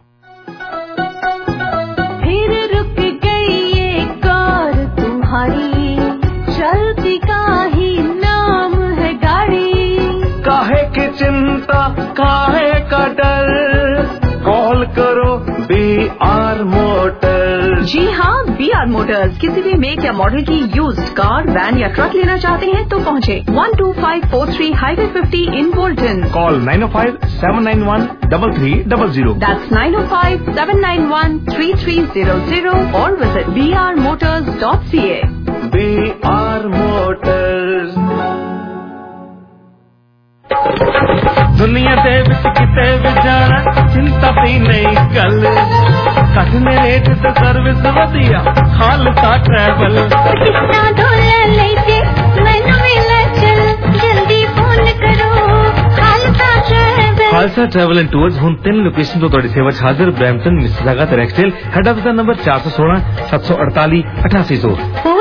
फिर रुक गई ये कार तुम्हारी चलती का ही नाम है गाड़ी. काहे की चिंता काहे का डर कॉल करो BR मोटर्स. जी हाँ, BR मोटर्स. किसी भी मेक या मॉडल की यूज्ड कार, वैन या ट्रक लेना चाहते हैं तो पहुँचे 12543 highway 50 in Bolton. Call 905-791-3300. That's 905-791-3300 or visit brmotors.ca. BR Motors. ਦੁਨੀਆ ਦੇ ਵਿੱਚ ਕਿਤੇ ਵੀ ਜਾਣਾ ਚਿੰਤਾ ਦੀ ਨਹੀਂ ਗੱਲ. ਘੱਟਨੇ ਰੇਟ ਤੇ ਸਰਵਿਸ ਵਧੀਆ ਖਾਲਸਾ ਟਰੈਵਲ. कितना डॉलर लेके मैनू मिला चल जल्दी फोन करो Khalsa Travel. Khalsa Travel and Tours ਹੁਣ 3 ਲੋਕੇਸ਼ਨ ਤੋਂ ਤੁਹਾਡੀ ਸੇਵਾ 'ਚ ਹਾਜ਼ਰ. ਬਰੈਂਪਟਨ, ਮਿਸੀਸਾਗਾ ਤੇ ਰੈਕਸਡੇਲ. ਹੈਡ ਆਫਿਸ ਦਾ ਨੰਬਰ 416 748 8800.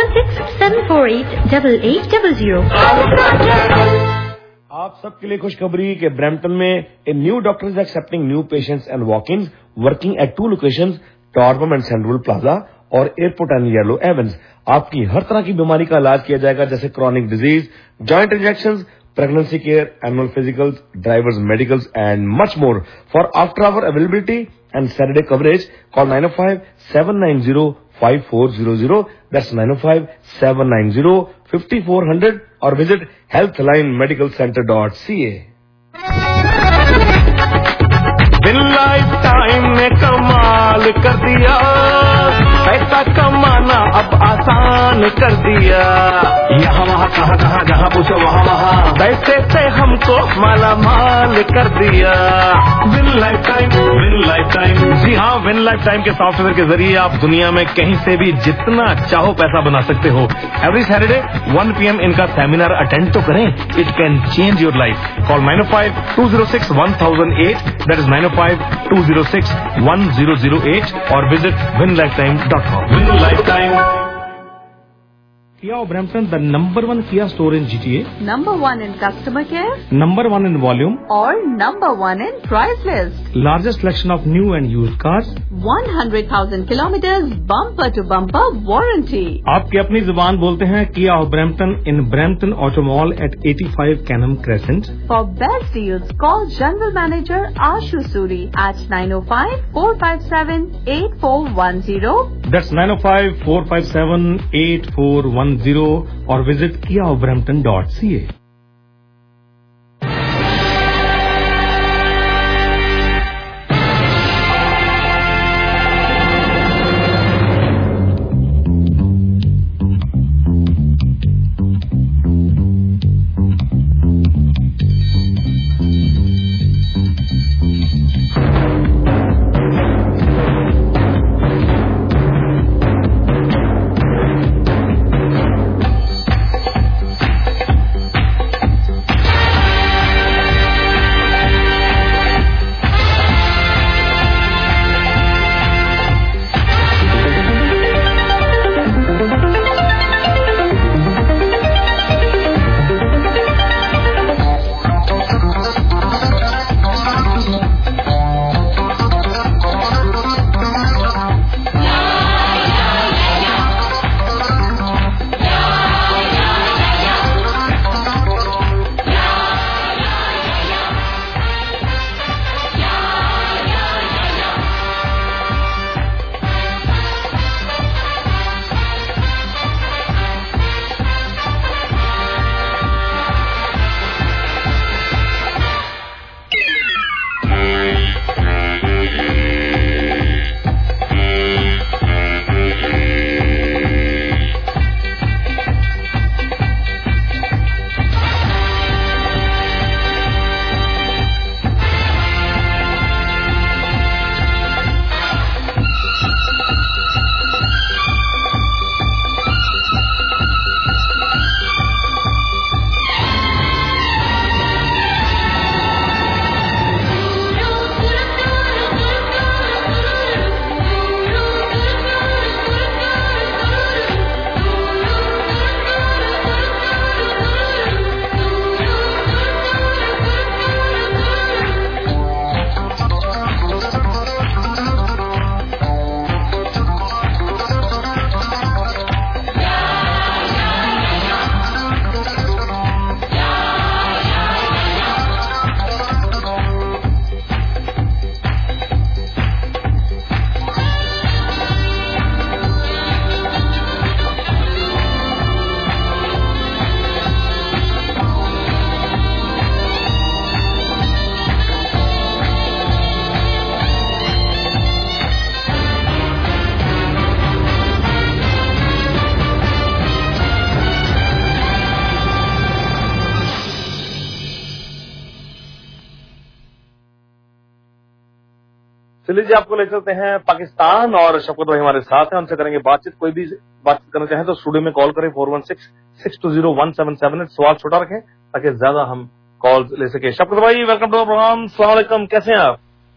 46748800. आप सबके लिए खुशखबरी कि ब्रैम्पटन में a new doctor is accepting new patients and walk-ins working at 2 locations, Torbram and Central Plaza और एयरपोर्ट एंड येलो एवेंस. आपकी हर तरह की बीमारी का इलाज किया जाएगा जैसे chronic disease, joint injections, pregnancy care, annual physicals, drivers medicals and much more. For after hour availability and Saturday coverage call 905-790-5400. That's 905-790-5400 or visit healthlinemedicalcenter.ca. Win life time ने कमाल कर दिया, पैसा कमाना अब आसान कर दिया। यहाँ वहाँ कहाँ कहाँ जहाँ पूछो वहाँ वहाँ, पैसे से हमको माला माल कर दिया। Win life time, win life time. जी हाँ, विन लाइफ टाइम के सॉफ्टवेयर के जरिए आप दुनिया में कहीं से भी जितना चाहो पैसा बना सकते हो। एवरी सैटरडे 1 PM इनका सेमिनार अटेंड तो करें, it can change your life. Call 905-206-1008, that is 905-206-1008 और visit winlifetime.com। Win Lifetime। Kia of Brampton, the number 1 Kia store in GTA, number 1 in customer care, number 1 in volume, or number 1 in price list. largest selection of new and used cars, 100,000 kilometers bumper to bumper warranty. आपकी अपनी जुबान बोलते हैं Kia of Brampton in Brampton Auto Mall at 85 Canham Crescent। For best deals, call General Manager Ashu Suri at 905-457-8410. That's 905-457-8410 or visit kiaofbrampton.ca। चलिए जी, आपको ले चलते हैं पाकिस्तान और शफकत भाई हमारे साथ हैं, उनसे करेंगे बातचीत। कोई भी बातचीत करना चाहें तो स्टूडियो में कॉल करें 416-620-1778। सवाल छोटा रखें ताकि ज्यादा हम कॉल ले सके। शफकत भाई, वेलकम टू द प्रोग्राम। अस्सलाम वालेकुम, कैसे हैं आप?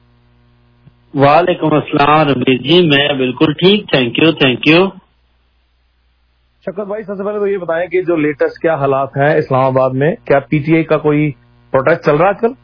वालेकुम अस्सलाम रमीज जी, मैं बिल्कुल ठीक, थैंक यू। शफकत भाई, सबसे पहले तो ये बताएं कि जो लेटेस्ट क्या हालात हैं इस्लामाबाद में, क्या पीटीआई का कोई प्रोटेस्ट चल रहा है आजकल?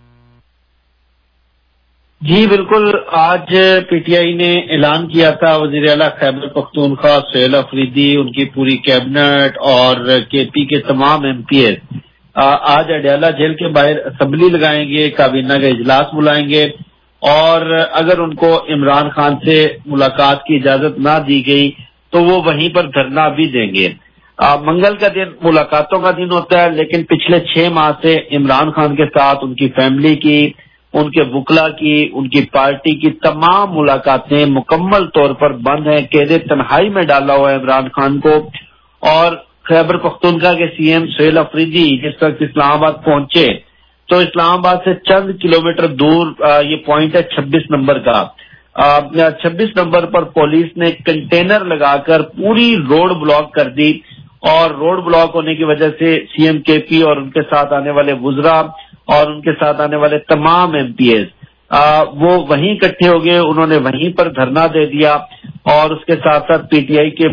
जी बिल्कुल, आज पीटीआई ने ऐलान किया था, वजीर आला खैबर पख्तूनख्वा सुहेल अफरीदी, उनकी पूरी कैबिनेट और केपी के तमाम एमपीएस आज अडयाला जेल के बाहर असेंबली लगाएंगे, काबीना का इजलास बुलाएंगे और अगर उनको इमरान खान से मुलाकात की इजाजत ना दी गई तो वो वहीं पर धरना भी देंगे। मंगल का दिन मुलाकातों का दिन होता है, लेकिन पिछले 6 माह से इमरान खान के साथ उनकी फैमिली की ان کے وکلا کی، ان کی پارٹی کی تمام ملاقاتیں مکمل طور پر بند ہیں. قید تنہائی میں ڈالا ہوا ہے عمران خان کو. اور خیبر پختونخوا کے سی ایم سہیل افریدی جس وقت اسلام آباد پہنچے تو اسلام آباد سے چند کلومیٹر دور یہ پوائنٹ ہے 26 نمبر کا. 26 نمبر پر پولیس نے کنٹینر لگا کر پوری روڈ بلاک کر دی، اور روڈ بلاک ہونے کی وجہ سے سی ایم کے پی اور ان کے ساتھ آنے والے وزراء اور ان کے ساتھ آنے والے تمام ایم پی ایز وہ وہیں اکٹھے ہو گئے. انہوں نے وہیں پر دھرنا دے دیا، اور اس کے ساتھ ساتھ پی ٹی آئی کے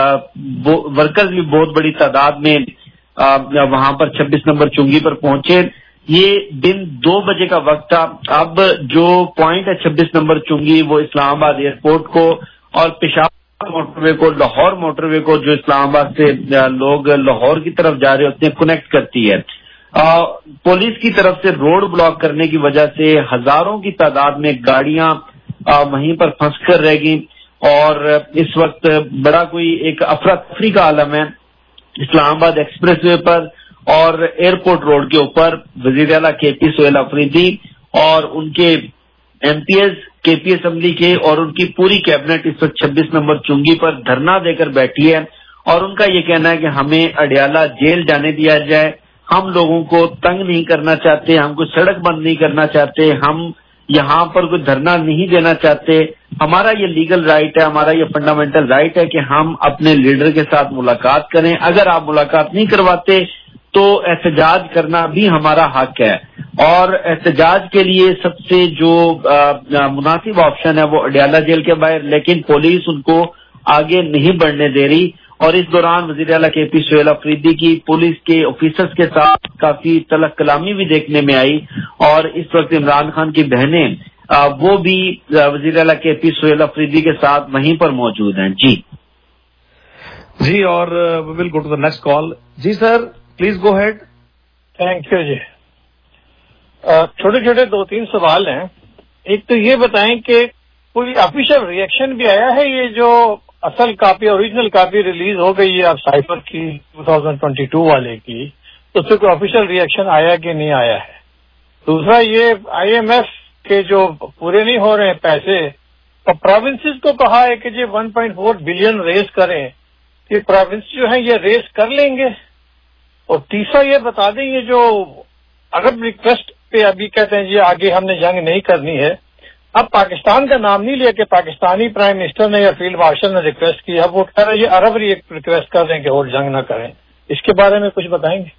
ورکرز بھی بہت بڑی تعداد میں وہاں پر 26 نمبر چنگی پر پہنچے. یہ دن 2 بجے کا وقت تھا. اب جو پوائنٹ ہے 26 نمبر چنگی وہ اسلام آباد ایئرپورٹ کو اور پشاور موٹر وے کو، لاہور موٹر وے کو جو اسلام آباد سے لوگ لاہور کی طرف جا رہے ہوتے ہیں کنیکٹ کرتی ہے. پولیس کی طرف سے روڈ بلاک کرنے کی وجہ سے ہزاروں کی تعداد میں گاڑیاں وہیں پر پھنس کر رہ گئیں، اور اس وقت بڑا کوئی ایک افراتفری کا عالم ہے اسلام آباد ایکسپریس وے پر اور ایئرپورٹ روڈ کے اوپر. وزیر اعلیٰ کے پی سہیل افریدی اور ان کے ایم پی ایز کے پی اسمبلی کے اور ان کی پوری کیبنٹ اس وقت 26 نمبر چنگی پر دھرنا دے کر بیٹھی ہے، اور ان کا یہ کہنا ہے کہ ہمیں اڈیالہ جیل جانے دیا جائے. ہم لوگوں کو تنگ نہیں کرنا چاہتے، ہم کوئی سڑک بند نہیں کرنا چاہتے، ہم یہاں پر کوئی دھرنا نہیں دینا چاہتے. ہمارا یہ لیگل رائٹ ہے، ہمارا یہ فنڈامنٹل رائٹ ہے کہ ہم اپنے لیڈر کے ساتھ ملاقات کریں. اگر آپ ملاقات نہیں کرواتے تو احتجاج کرنا بھی ہمارا حق ہے، اور احتجاج کے لیے سب سے جو مناسب آپشن ہے وہ اڈیالہ جیل کے باہر، لیکن پولیس ان کو آگے نہیں بڑھنے دے رہی. اور اس دوران وزیر اعلیٰ کے پی سہیل افریدی کی پولیس کے آفیسرز کے ساتھ کافی تلخ کلامی بھی دیکھنے میں آئی، اور اس وقت عمران خان کی بہنیں وہ بھی وزیر اعلیٰ کے پی سہیل افریدی کے ساتھ وہیں پر موجود ہیں. جی اور we will go to the next call. جی sir please go ahead. Thank you. جی چھوٹے چھوٹے 2-3 سوال ہیں. ایک تو یہ بتائیں کہ کوئی آفیشیل ریئیکشن بھی آیا ہے، یہ جو اصل کاپی اوریجنل کاپی ریلیز ہو گئی ہے اب سائفر کی 2022 والے کی، اس سے کوئی آفیشیل ریئیکشن آیا کہ نہیں آیا ہے؟ دوسرا یہ آئی ایم ایف کے جو پورے نہیں ہو رہے ہیں پیسے، اور پروونسز کو کہا ہے کہ جی 1.4 بلین ریز کریں، یہ پروونس جو ہیں یہ ریز کر لیں گے؟ اور تیسرا یہ بتا دیں یہ جو عرب ریکویسٹ پہ ابھی کہتے ہیں جی آگے ہم نے جنگ نہیں کرنی ہے، اب پاکستان کا نام نہیں لیا کہ پاکستانی پرائم منسٹر نے یا فیلڈ مارشل نے ریکویسٹ کی، اب وہ کہہ رہے ہیں یہ عرب ریکویسٹ کر رہے ہیں کہ اور جنگ نہ کریں. اس کے بارے میں کچھ بتائیں گے؟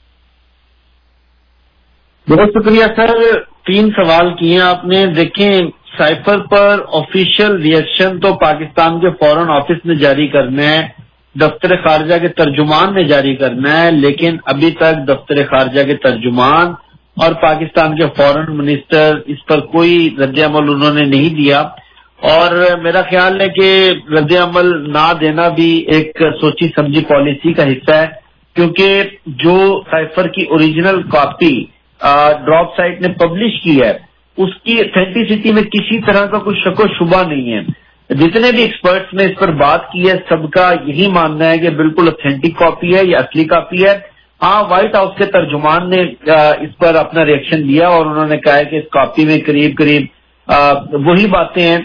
بہت شکریہ سر. 3 سوال کیے آپ نے. دیکھیں سائفر پر آفیشیل ریئیکشن تو پاکستان کے فورن آفس نے جاری کرنا ہے، دفتر خارجہ کے ترجمان نے جاری کرنا ہے، لیکن ابھی تک دفتر خارجہ کے ترجمان اور پاکستان کے فورن منسٹر اس پر کوئی رد عمل انہوں نے نہیں دیا. اور میرا خیال ہے کہ رد عمل نہ دینا بھی ایک سوچی سمجھی پالیسی کا حصہ ہے، کیونکہ جو سائفر کی اوریجنل کاپی ڈراپ سائٹ نے پبلش کی ہے اس کی اتھینٹسٹی میں کسی طرح کا کوئی شک و شبہ نہیں ہے. جتنے بھی ایکسپرٹس نے اس پر بات کی ہے سب کا یہی ماننا ہے کہ بالکل اتھینٹک کاپی ہے، یہ اصلی کاپی ہے. ہاں وائٹ ہاؤس کے ترجمان نے اس پر اپنا ریئیکشن دیا اور انہوں نے کہا ہے کہ اس کاپی میں قریب وہی باتیں ہیں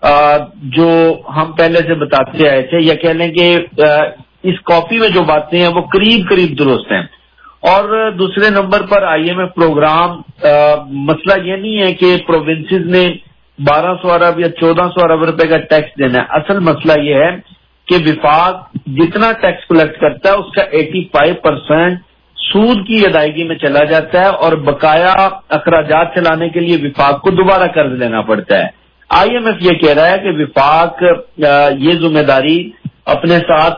جو ہم پہلے سے بتاتے آئے تھے، یا کہہ لیں کہ اس کاپی میں جو باتیں ہیں وہ قریب درست ہیں. اور دوسرے نمبر پر آئی ایم ایف پروگرام، مسئلہ یہ نہیں ہے کہ پروونسز نے 1200 ارب یا 1400 ارب روپے کا ٹیکس دینا ہے. اصل مسئلہ یہ ہے کہ وفاق جتنا ٹیکس کلیکٹ کرتا ہے اس کا 85% سود کی ادائیگی میں چلا جاتا ہے، اور بقایا اخراجات چلانے کے لیے وفاق کو دوبارہ قرض لینا پڑتا ہے. آئی ایم ایف یہ کہہ رہا ہے کہ وفاق یہ ذمہ داری اپنے ساتھ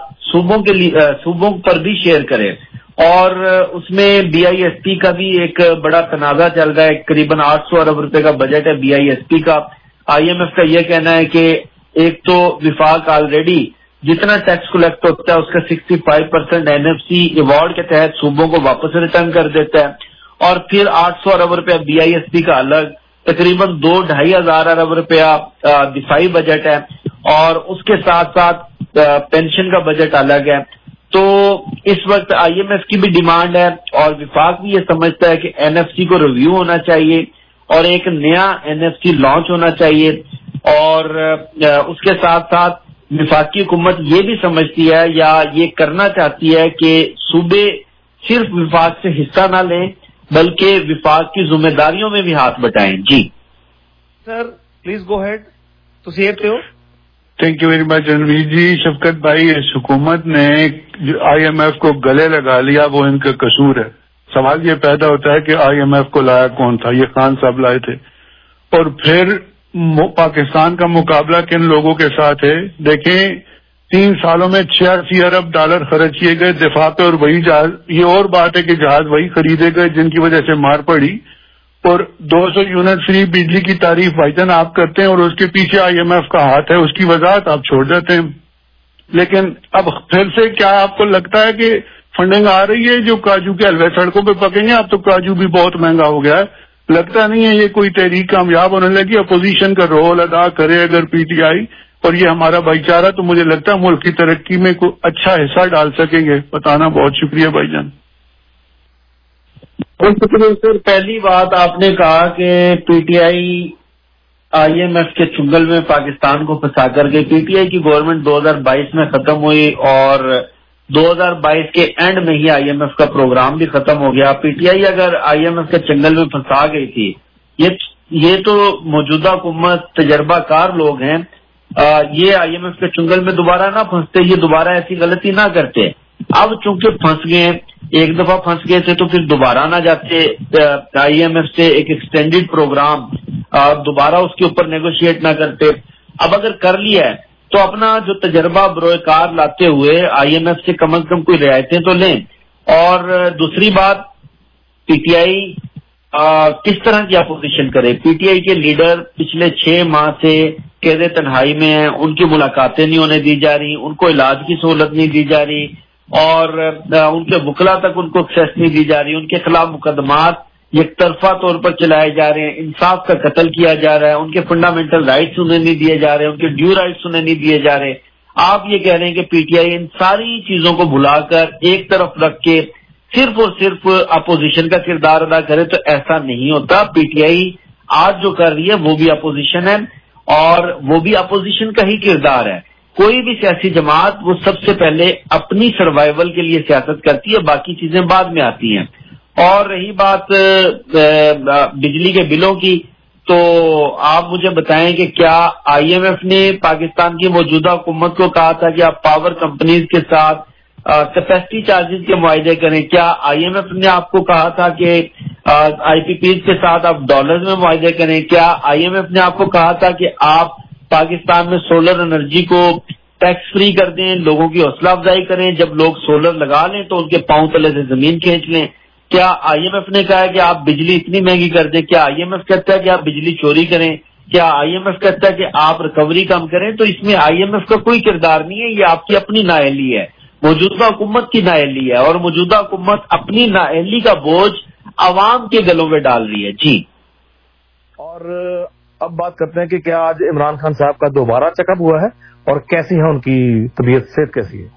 صوبوں پر بھی شیئر کرے، اور اس میں بی آئی ایس پی کا بھی ایک بڑا تنازع چل رہا ہے. قریباً 800 ارب روپے کا بجٹ ہے بی آئی ایس پی کا. آئی ایم ایف کا یہ کہنا ہے کہ ایک تو وفاق آلریڈی جتنا ٹیکس کلیکٹ ہوتا ہے اس کا 65% این ایف سی ایوارڈ کے تحت صوبوں کو واپس ریٹرن کر دیتا ہے، اور پھر 800 ارب روپیہ بی آئی ایس پی کا الگ، تقریباً 2-2.5 ہزار ارب روپیہ دفاعی بجٹ ہے، اور اس کے ساتھ ساتھ پینشن کا بجٹ الگ ہے. تو اس وقت آئی ایم ایف کی بھی ڈیمانڈ ہے اور وفاق بھی یہ سمجھتا ہے کہ این ایف سی کو ریویو ہونا چاہیے، اور ایک نیا NFT لانچ ہونا چاہیے. اور اس کے ساتھ ساتھ وفاقی حکومت یہ بھی سمجھتی ہے یا یہ کرنا چاہتی ہے کہ صوبے صرف وفاق سے حصہ نہ لیں بلکہ وفاق کی ذمہ داریوں میں بھی ہاتھ بٹائیں. جی سر پلیز گو ہیڈ. تسی ایتھے ہو. Thank you very much Ranveer ji. Shafqat بھائی، اس حکومت نے IMF کو گلے لگا لیا، وہ ان کا قصور ہے. سوال یہ پیدا ہوتا ہے کہ IMF کو لایا کون تھا؟ یہ خان صاحب لائے تھے. اور پھر پاکستان کا مقابلہ کن لوگوں کے ساتھ ہے؟ دیکھیں 3 سالوں میں 86 ارب ڈالر خرچ کیے گئے دفاع پہ، اور وہی جہاز، یہ اور بات ہے کہ جہاز وہی خریدے گئے جن کی وجہ سے مار پڑی. اور 200 یونٹ فری بجلی کی تعریف بھائی جان آپ کرتے ہیں اور اس کے پیچھے IMF کا ہاتھ ہے، اس کی وضاحت آپ چھوڑ جاتے ہیں. لیکن اب پھر سے کیا آپ کو لگتا ہے کہ فنڈنگ آ رہی ہے جو کاجو کے حلوے سڑکوں پہ پکیں گے؟ اب تو کاجو بھی بہت مہنگا ہو گیا ہے. لگتا نہیں ہے یہ کوئی تحریک کامیاب ہونے لگی. اپوزیشن کا رول ادا کرے اگر PTI اور یہ ہمارا بھائی چارہ، تو مجھے لگتا ہے ملک کی ترقی میں کوئی اچھا حصہ ڈال سکیں گے. بتانا. بہت شکریہ بھائی جان. بہت شکریہ سر. پہلی بات آپ نے کہا کہ PTI IMF کے چنگل میں پاکستان کو پھنسا کر گئی. PTI کی گورنمنٹ 2022 میں ختم ہوئی اور 2022 کے اینڈ میں ہی IMF کا پروگرام بھی ختم ہو گیا. PTI اگر IMF کے چنگل میں پھنسا گئی تھی، یہ تو موجودہ حکومت تجربہ کار لوگ ہیں، یہ IMF کے چنگل میں دوبارہ نہ پھنستے، یہ دوبارہ ایسی غلطی نہ کرتے. اب چونکہ پھنس گئے، ایک دفعہ پھنس گئے تھے تو پھر دوبارہ نہ جاتے IMF سے ایک ایکسٹینڈیڈ پروگرام دوبارہ اس کے اوپر نیگوشیٹ نہ کرتے. اب اگر کر لیا ہے تو اپنا جو تجربہ بروئے کار لاتے ہوئے IMF سے کم از کم کوئی رعایتیں تو لیں. اور دوسری بات، PTI کس طرح کی اپوزیشن کرے؟ PTI کے لیڈر پچھلے 6 ماہ سے قید تنہائی میں ہیں، ان کی ملاقاتیں نہیں ہونے دی جا رہی، ان کو علاج کی سہولت نہیں دی جا رہی، اور ان کے وکلا تک ان کو ایکسیس نہیں دی جا رہی. ان کے خلاف مقدمات یک طرفہ طور پر چلائے جا رہے ہیں، انصاف کا قتل کیا جا رہا ہے، ان کے فنڈامنٹل رائٹس انہیں نہیں دیے جا رہے، ان کے ڈیو رائٹس انہیں نہیں دیے جا رہے. آپ یہ کہہ رہے ہیں کہ PTI ان ساری چیزوں کو بھلا کر ایک طرف رکھ کے صرف اور صرف اپوزیشن کا کردار ادا کرے، تو ایسا نہیں ہوتا. PTI آج جو کر رہی ہے وہ بھی اپوزیشن ہے اور وہ بھی اپوزیشن کا ہی کردار ہے. کوئی بھی سیاسی جماعت وہ سب سے پہلے اپنی سروائیول کے لیے سیاست کرتی ہے، باقی چیزیں بعد میں آتی ہیں. اور رہی بات بجلی کے بلوں کی، تو آپ مجھے بتائیں کہ کیا IMF نے پاکستان کی موجودہ حکومت کو کہا تھا کہ آپ پاور کمپنیز کے ساتھ کیپیسٹی چارجز کے معاہدے کریں؟ کیا IMF نے آپ کو کہا تھا کہ IPPs کے ساتھ آپ ڈالرز میں معاہدے کریں؟ کیا IMF نے آپ کو کہا تھا کہ آپ پاکستان میں سولر انرجی کو ٹیکس فری کر دیں، لوگوں کی حوصلہ افزائی کریں، جب لوگ سولر لگا لیں تو ان کے پاؤں تلے سے زمین کھینچ لیں؟ کیا IMF نے کہا ہے کہ آپ بجلی اتنی مہنگی کر دیں؟ کیا IMF کہتا ہے کہ آپ بجلی چوری کریں؟ کیا IMF کہتا ہے کہ آپ ریکوری کم کریں؟ تو اس میں IMF کا کوئی کردار نہیں ہے، یہ آپ کی اپنی نااہلی ہے، موجودہ حکومت کی نااہلی ہے، اور موجودہ حکومت اپنی نااہلی کا بوجھ عوام کے گلوں میں ڈال رہی ہے. جی. اور اب بات کرتے ہیں کہ کیا آج عمران خان صاحب کا دوبارہ چیک اپ ہوا ہے اور کیسی ہے ان کی طبیعت، صحت کیسی ہے؟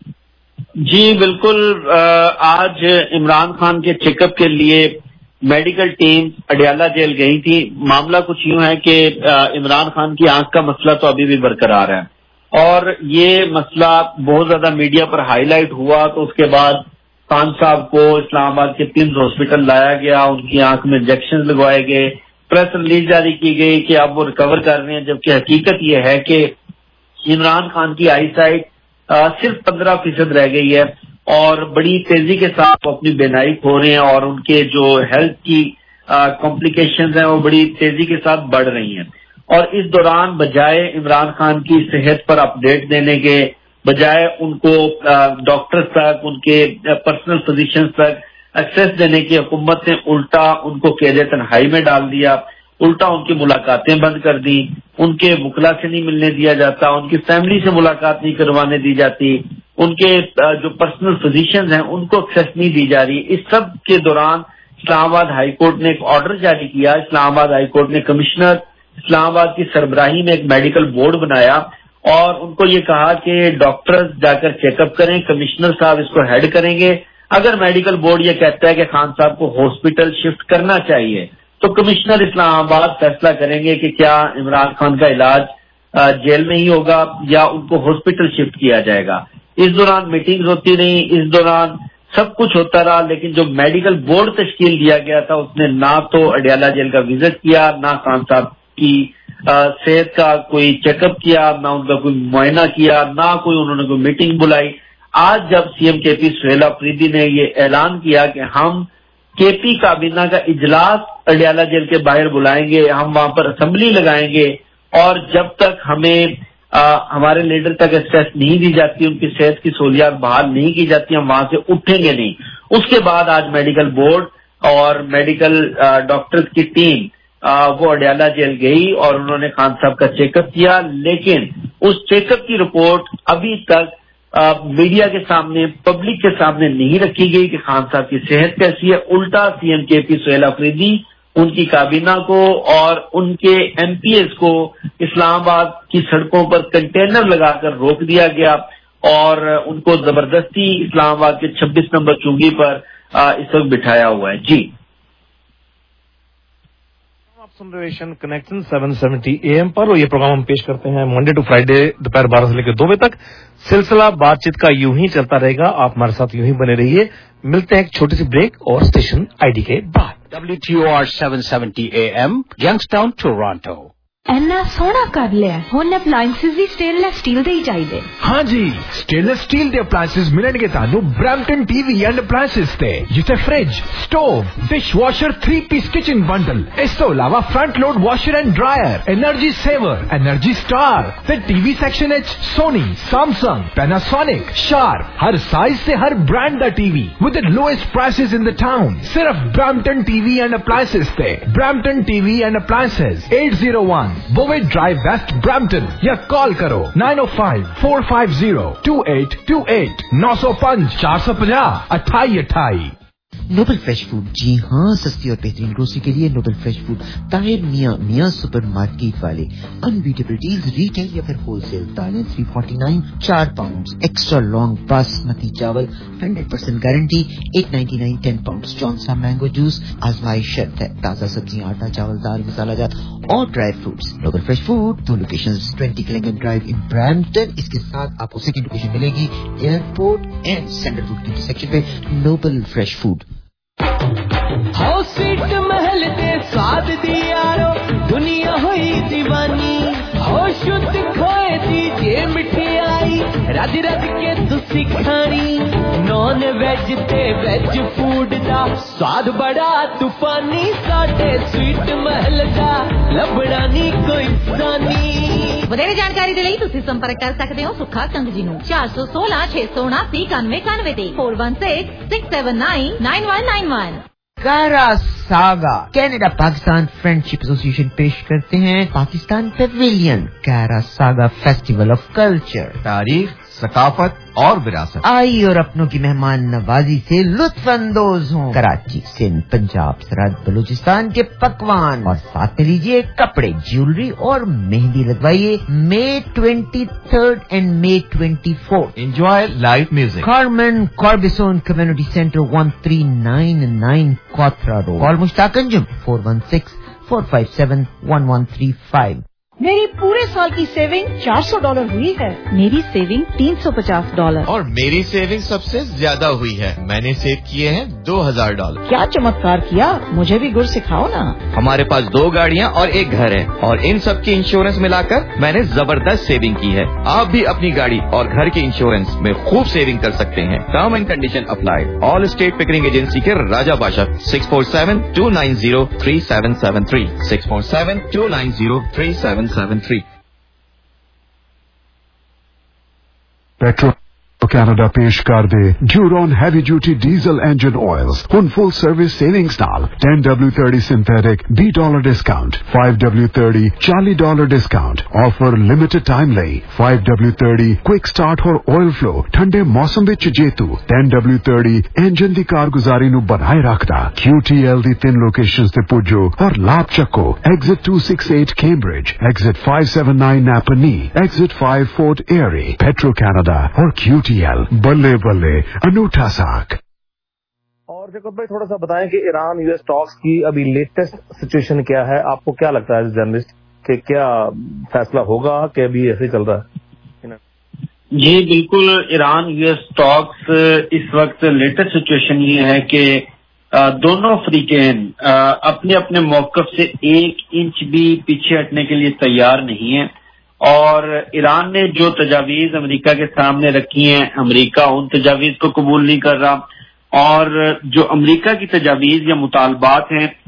جی بالکل. آج عمران خان کے چیک اپ کے لیے میڈیکل ٹیم اڈیالہ جیل گئی تھی. معاملہ کچھ یوں ہے کہ عمران خان کی آنکھ کا مسئلہ تو ابھی بھی برقرار ہے، اور یہ مسئلہ بہت زیادہ میڈیا پر ہائی لائٹ ہوا، تو اس کے بعد خان صاحب کو اسلام آباد کے پمز ہاسپٹل لایا گیا، ان کی آنکھ میں انجیکشن لگوائے گئے، پریس ریلیز جاری کی گئی کہ اب وہ ریکور کر رہے ہیں، جبکہ حقیقت یہ ہے کہ عمران خان کی آئی سائٹ صرف 15% رہ گئی ہے، اور بڑی تیزی کے ساتھ وہ اپنی بینائی کھو رہے ہیں، اور ان کے جو ہیلتھ کی کمپلیکیشنز ہیں وہ بڑی تیزی کے ساتھ بڑھ رہی ہیں. اور اس دوران بجائے عمران خان کی صحت پر اپڈیٹ دینے کے، بجائے ان کو ڈاکٹرز تک، ان کے پرسنل فزیشنز تک ایکسیس دینے کی، حکومت نے الٹا ان کو قید تنہائی میں ڈال دیا، الٹا ان کی ملاقاتیں بند کر دی، ان کے وکلا سے نہیں ملنے دیا جاتا، ان کی فیملی سے ملاقات نہیں کروانے دی جاتی، ان کے جو پرسنل فزیشنز ہیں ان کو ایکسیس نہیں دی جا رہی. اس سب کے دوران اسلام آباد ہائی کورٹ نے ایک آرڈر جاری کیا. اسلام آباد ہائی کورٹ نے کمشنر اسلام آباد کی سربراہی میں ایک میڈیکل بورڈ بنایا اور ان کو یہ کہا کہ ڈاکٹرز جا کر چیک اپ کریں، کمشنر صاحب اس کو ہیڈ کریں گے. اگر میڈیکل بورڈ یہ کہتا ہے کہ خان صاحب کو ہاسپٹل شفٹ کرنا چاہیے تو कमिश्नर इस्लामाबाद फैसला करेंगे कि क्या इमरान खान का इलाज जेल में ही होगा या उनको हॉस्पिटल शिफ्ट किया जाएगा। इस दौरान मीटिंग्स होती रही, इस दौरान सब कुछ होता रहा, लेकिन जो मेडिकल बोर्ड तश्कील दिया गया था उसने ना तो अडियाला जेल का विजिट किया, ना खान साहब की सेहत का कोई चेकअप किया, ना उनका कोई मुआयना किया, ना कोई उन्होंने कोई मीटिंग बुलाई। आज जब सीएम केपी सुहेल अफरीदी ने ये ऐलान किया कि हम केपी काबीना का इजलास अडियाला जेल के बाहर बुलाएंगे, हम वहां पर असेंबली लगाएंगे और जब तक हमें हमारे लीडर तक एक्सेस नहीं दी जाती, उनकी सेहत की सहूलियात बहाल नहीं की जाती, हम वहां से उठेंगे नहीं। उसके बाद आज मेडिकल बोर्ड और मेडिकल डॉक्टर्स की टीम वो अडियाला जेल गई और उन्होंने खान साहब का चेकअप किया, लेकिन उस चेकअप की रिपोर्ट अभी तक मीडिया के सामने, पब्लिक के सामने नहीं रखी गई कि खान साहब की सेहत कैसी है। उल्टा सीएम केपी सुहेल अफरीदी, उनकी काबीना को और उनके एमपीएस को इस्लामाबाद की सड़कों पर कंटेनर लगाकर रोक दिया गया और उनको जबरदस्ती इस्लामाबाद के 26 नंबर चुंगी पर इस वक्त बिठाया हुआ है। जी, आप सुन रहे एशियन कनेक्शन 770 AM पर और ये प्रोग्राम हम पेश करते हैं मंडे टू फ्राइडे दोपहर 12 से लेकर 2 बजे तक। सिलसिला बातचीत का यूं ही चलता रहेगा, आप हमारे साथ यूं ही बने रहिए। मिलते हैं एक छोटी सी ब्रेक और स्टेशन आईडी के बाद। WTOR 770 AM, Youngstown, Toronto। ਇੰਨਾ ਸੋਹਣਾ ਕਰ ਲਿਆ ਹੁਣ ਅਪਲਾਈਐਂਸਿਸ ਵੀ ਸਟੇਨਲੈਸ ਸਟੀਲ ਦੇ ਹੀ ਚਾਹੀਦੇ। हाँ जी, स्टेनलेस स्टील ਦੇ ਅਪਲਾਈਐਂਸਿਸ ਮਿਲਣਗੇ ਤੁਹਾਨੂੰ ਬ੍ਰੈਂਪਟਨ ਟੀਵੀ ਐਂਡ ਅਪਲਾਈਐਂਸਿਸ ਤੇ, ਜਿੱਥੇ fridge, stove, dishwasher 3-piece kitchen bundle, ਇਸ ਤੋਂ ਇਲਾਵਾ front load washer and dryer, energy saver, energy star ਤੇ ਟੀਵੀ ਸੈਕਸ਼ਨ ਵਿੱਚ ਸੋਨੀ, ਸੈਮਸੰਗ, ਪੈਨਾਸੋਨਿਕ, शार्प, हर साइज से हर ब्रांड ਦਾ TV with the lowest prices in the town। सिर्फ ब्रैम्पटन टीवी एंड अप्लायंसेस पे। Brampton TV and Appliances 801 Bovaird Drive West Brampton या call करो 905-450-2828 905 450 2828। नोबल फ्रेश फूड, जी हाँ, सस्ती और बेहतरीन ग्रोसरी के लिए Noble Fresh Food Tahir Mian supermarket वाले। अनबीटेबल डील्स रिटेल या फिर होलसेल। दालें 349 4 पाउंड, एक्स्ट्रा लॉन्ग बासमती चावल 100% guarantee 899 10 pound. Johnson mango juice आजमाइश शर्त है। ताज़ा सब्जियां, आटा, चावल, दाल, मसाला जात और dry fruits. Noble Fresh Food, 2 locations, 20 Clingan drive in Brampton. इसके साथ आपको सेकंड लोकेशन मिलेगी एयरपोर्ट एंड सेंट्रल रोड के इंटरसेक्शन पे। Noble Fresh Food. हो सीट महल दे स्वाद दी यारो दुनिया हुई दीवानी। हो शुद्ध खोए दी जे मिठाई रज रज के तुसी खानी। नॉन वेज ते वेज फूड दा स्वाद बड़ा तूफानी। साडे स्वीट महल दा लबड़ा नी कोई सानी। ਵਧੇਰੇ ਜਾਣਕਾਰੀ ਦੇ ਲਈ ਤੁਸੀਂ ਸੰਪਰਕ ਕਰ ਸਕਦੇ ਹੋ ਸੁੱਖਾ ਕੰਗ ਜੀ ਨੂੰ 416 679 9191 ਤੇ 4166799191। Carassauga Canada Pakistan friendship association पेश करते हैं Pakistan pavilion Carassauga festival of culture. तारीख, सकाफत और विरासत। आई और अपनों की मेहमान नवाजी से लुत्फ अंदोज हों। कराची, सिंध, पंजाब, सरहद, बलूचिस्तान के पकवान और साथ में लीजिए कपड़े, ज्वेलरी और mehndi लगवाइए। May 23rd and May 24th। Enjoy live music। Carmen Corbison Community Center 1399 Kothra Road। Call Mushtaq Anjum 416-457-1135। मेरी पूरे साल की सेविंग $400 हुई है। मेरी सेविंग $350। और मेरी सेविंग सबसे ज्यादा हुई है, मैंने सेव किए हैं $2000। क्या चमत्कार किया, मुझे भी गुर सिखाओ ना। हमारे पास 2 गाड़ियाँ और 1 घर है और इन सब की इंश्योरेंस मिलाकर मैंने जबरदस्त सेविंग की है। आप भी अपनी गाड़ी और घर के इंश्योरेंस में खूब सेविंग कर सकते हैं। Term and condition apply. Allstate Pickering agency के राजा बादशाह 647-290-3773 647-290-3773। Petro Canada पेश कर दे Duron heavy duty diesel engine oils on full service savings नाल 10W30 synthetic $20 discount 5W30 $40 discount offer limited time ਲਈ 5W30 quick start और oil flow ठंडे मौसम विच जेतू 10W30 engine दी कारगुजारी नु बनाए रखदा। QTL दी 3 लोकेशंस ते पुजो और लाभ चको। Exit 268 Cambridge, Exit 579 Napanee, Exit 5 Fort Erie। Petro Canada और QTL बल्ले बल्ले अनूठा साक। اور شوکت بھائی تھوڑا سا بتائیں کہ ایران US ٹاکس کی ابھی لیٹسٹ سچویشن کیا ہے؟ آپ کو کیا لگتا ہے جرنلسٹ کہ کیا فیصلہ ہوگا کہ ابھی ایسے ہی چل رہا ہے؟ جی بالکل، ایران US ٹاکس اس وقت لیٹسٹ سچویشن یہ ہے کہ دونوں فریقین اپنے اپنے موقف سے 1 انچ بھی پیچھے ہٹنے کے لیے تیار نہیں ہیں، اور ایران نے جو تجاویز امریکہ کے سامنے رکھی ہیں، امریکہ ان تجاویز کو قبول نہیں کر رہا، اور جو امریکہ کی تجاویز یا مطالبات ہیں